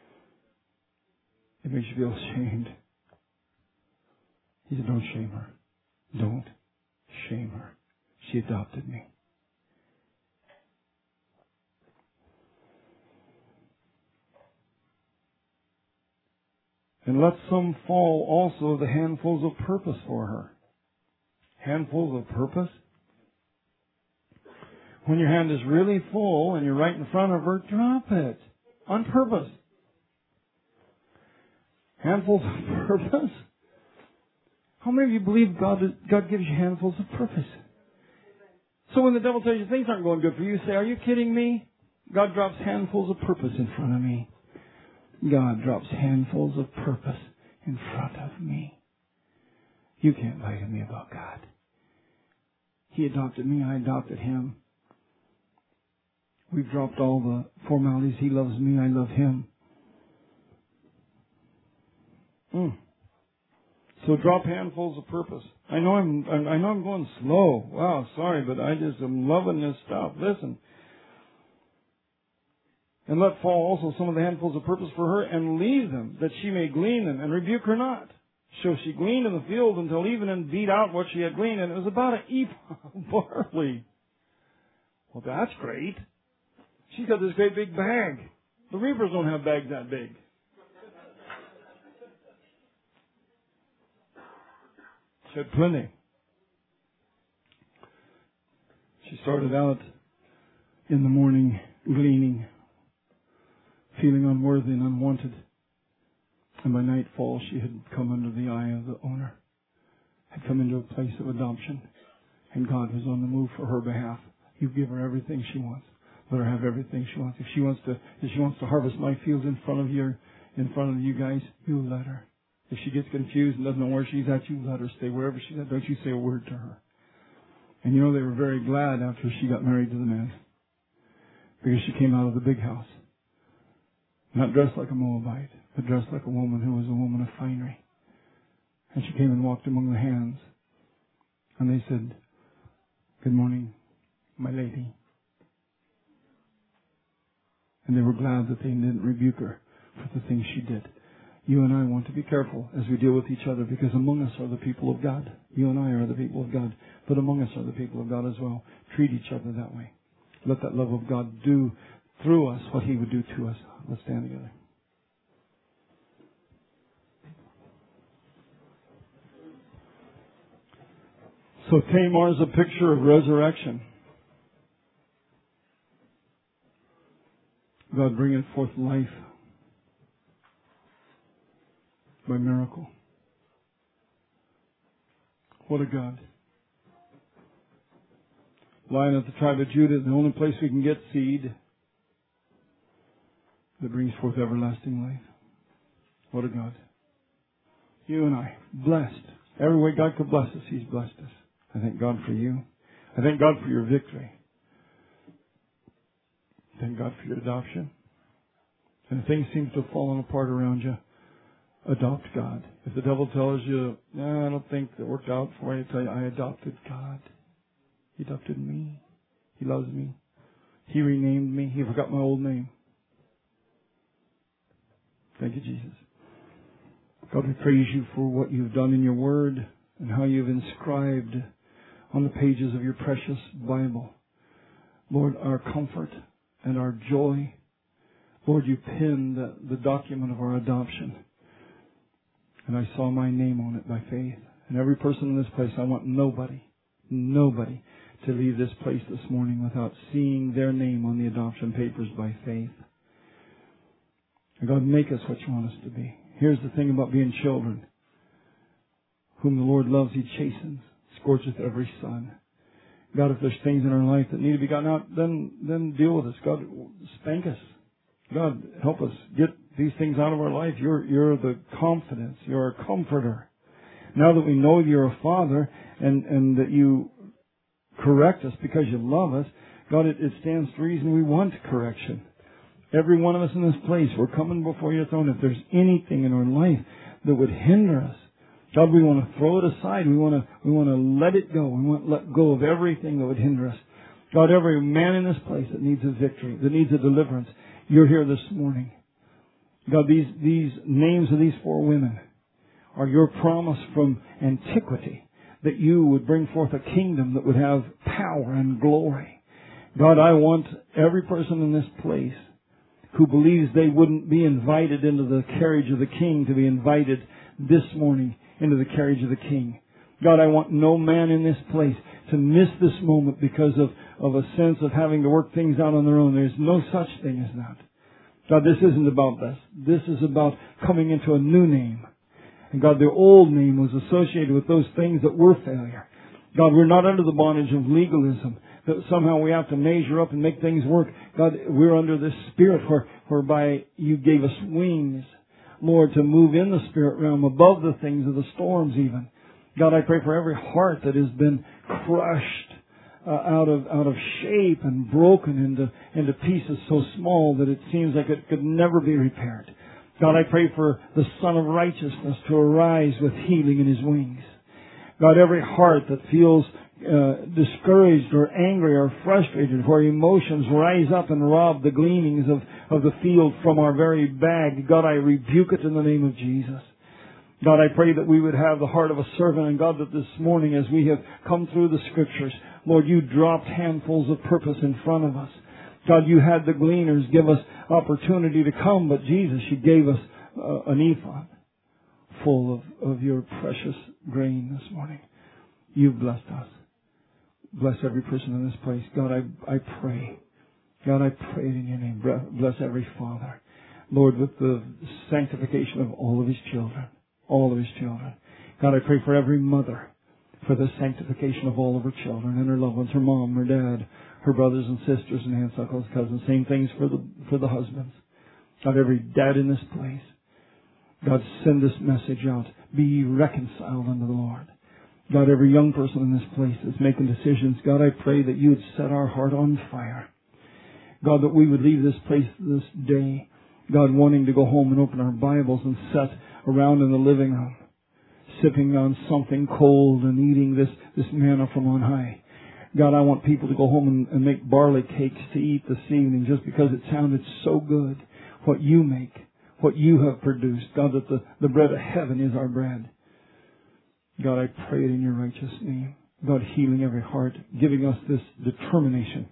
it makes you feel ashamed. He said, don't shame her. Don't shame her. She adopted me. And let some fall also of the handfuls of purpose for her. Handfuls of purpose? When your hand is really full and you're right in front of her, drop it. On purpose. Handfuls of purpose? How many of you believe God, God gives you handfuls of purpose? So when the devil tells you things aren't going good for you, you say, are you kidding me? God drops handfuls of purpose in front of me. God drops handfuls of purpose in front of me. You can't lie to me about God. He adopted me, I adopted Him. We've dropped all the formalities. He loves me, I love Him. Mm. So drop handfuls of purpose. I know I'm, I know I'm going slow. Wow, sorry, but I just am loving this stuff. Listen. And let fall also some of the handfuls of purpose for her, and leave them, that she may glean them, and rebuke her not. So she gleaned in the field until even and beat out what she had gleaned, and it was about an ephah of barley. Well, that's great. She's got this great big bag. The reapers don't have bags that big. She had plenty. She started out in the morning gleaning, feeling unworthy and unwanted. And by nightfall, she had come under the eye of the owner, had come into a place of adoption, and God was on the move for her behalf. You give her everything she wants. Let her have everything she wants. If she wants to, if she wants to harvest my fields in front of you, in front of you guys, you let her. If she gets confused and doesn't know where she's at, you let her stay wherever she's at. Don't you say a word to her. And you know they were very glad after she got married to the man, because she came out of the big house. Not dressed like a Moabite, but dressed like a woman who was a woman of finery. And she came and walked among the hands. And they said, good morning, my lady. And they were glad that they didn't rebuke her for the things she did. You and I want to be careful as we deal with each other, because among us are the people of God. You and I are the people of God, but among us are the people of God as well. Treat each other that way. Let that love of God do through us what He would do to us. Let's stand together. So Tamar is a picture of resurrection. God bringing forth life by miracle. What a God. Lion of the tribe of Judah, the only place we can get seed that brings forth everlasting life. What a God. You and I, blessed. Every way God could bless us, He's blessed us. I thank God for you. I thank God for your victory. Thank God for your adoption. And if things seem to have fallen apart around you, adopt God. If the devil tells you, nah, I don't think it worked out for you, tell you, I adopted God. He adopted me. He loves me. He renamed me. He forgot my old name. Thank you, Jesus. God, we praise you for what you've done in your word and how you've inscribed on the pages of your precious Bible, Lord, our comfort and our joy. Lord, you pinned the, the document of our adoption. And I saw my name on it by faith. And every person in this place, I want nobody, nobody to leave this place this morning without seeing their name on the adoption papers by faith. And God, make us what you want us to be. Here's the thing about being children. Whom the Lord loves, He chastens, scorcheth every son. God, if there's things in our life that need to be gotten out, then, then deal with us. God, spank us. God, help us get these things out of our life. You're, you're the confidence. You're a comforter. Now that we know you're a Father and, and that you correct us because you love us, God, it, it stands to reason we want correction. Every one of us in this place, we're coming before your throne. If there's anything in our life that would hinder us, God, we want to throw it aside. We want to, we want to let it go. We want to let go of everything that would hinder us. God, every man in this place that needs a victory, that needs a deliverance, you're here this morning. God, these, these names of these four women are your promise from antiquity that you would bring forth a kingdom that would have power and glory. God, I want every person in this place who believes they wouldn't be invited into the carriage of the King to be invited this morning into the carriage of the King. God, I want no man in this place to miss this moment because of, of a sense of having to work things out on their own. There's no such thing as that. God, this isn't about this. This is about coming into a new name. And God, the old name was associated with those things that were failure. God, we're not under the bondage of legalism, that somehow we have to measure up and make things work. God, we're under this Spirit where, whereby you gave us wings, Lord, to move in the Spirit realm above the things of the storms even. God, I pray for every heart that has been crushed uh, out of out of shape and broken into into pieces so small that it seems like it could never be repaired. God, I pray for the Son of Righteousness to arise with healing in His wings. God, every heart that feels uh, discouraged or angry or frustrated, where emotions rise up and rob the gleanings of, of the field from our very bag, God, I rebuke it in the name of Jesus. God, I pray that we would have the heart of a servant, and God, that this morning as we have come through the Scriptures, Lord, you dropped handfuls of purpose in front of us. God, you had the gleaners give us opportunity to come, but Jesus, you gave us uh, an ephod full of, of your precious grain this morning. You've blessed us. Bless every person in this place. God, I, I pray. God, I pray it in your name. Bless every father. Lord, with the sanctification of all of his children. All of his children. God, I pray for every mother, for the sanctification of all of her children and her loved ones, her mom, her dad, her brothers and sisters and aunts, uncles, cousins. Same things for the for the husbands. God, every dad in this place. God, send this message out. Be ye reconciled unto the Lord. God, every young person in this place that's making decisions, God, I pray that you would set our heart on fire. God, that we would leave this place this day, God, wanting to go home and open our Bibles and sit around in the living room, sipping on something cold and eating this, this manna from on high. God, I want people to go home and, and make barley cakes to eat this evening just because it sounded so good. What you make, what you have produced. God, that the, the bread of heaven is our bread. God, I pray it in your righteous name. God, healing every heart, giving us this determination,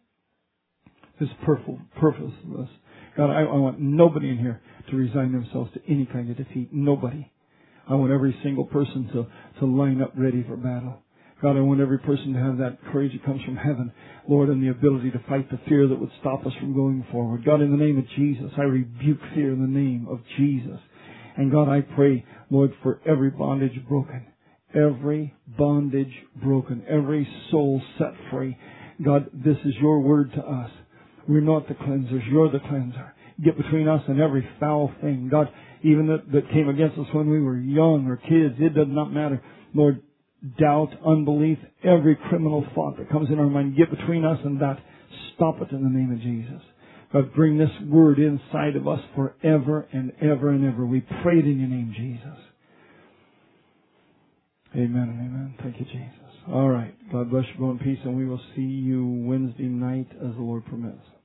this purposeless. God, I, I want nobody in here to resign themselves to any kind of defeat. Nobody. I want every single person to, to line up ready for battle. God, I want every person to have that courage that comes from heaven, Lord, and the ability to fight the fear that would stop us from going forward. God, in the name of Jesus, I rebuke fear in the name of Jesus. And God, I pray, Lord, for every bondage broken, every bondage broken, every soul set free. God, this is your word to us. We're not the cleansers. You're the cleanser. Get between us and every foul thing. God, even that, that came against us when we were young or kids, it does not matter. Lord, doubt, unbelief, every criminal thought that comes in our mind, get between us and that. Stop it in the name of Jesus. God, bring this word inside of us forever and ever and ever. We pray it in your name, Jesus. Amen and amen. Thank you, Jesus. All right. God bless you. Go in peace, and we will see you Wednesday night as the Lord permits.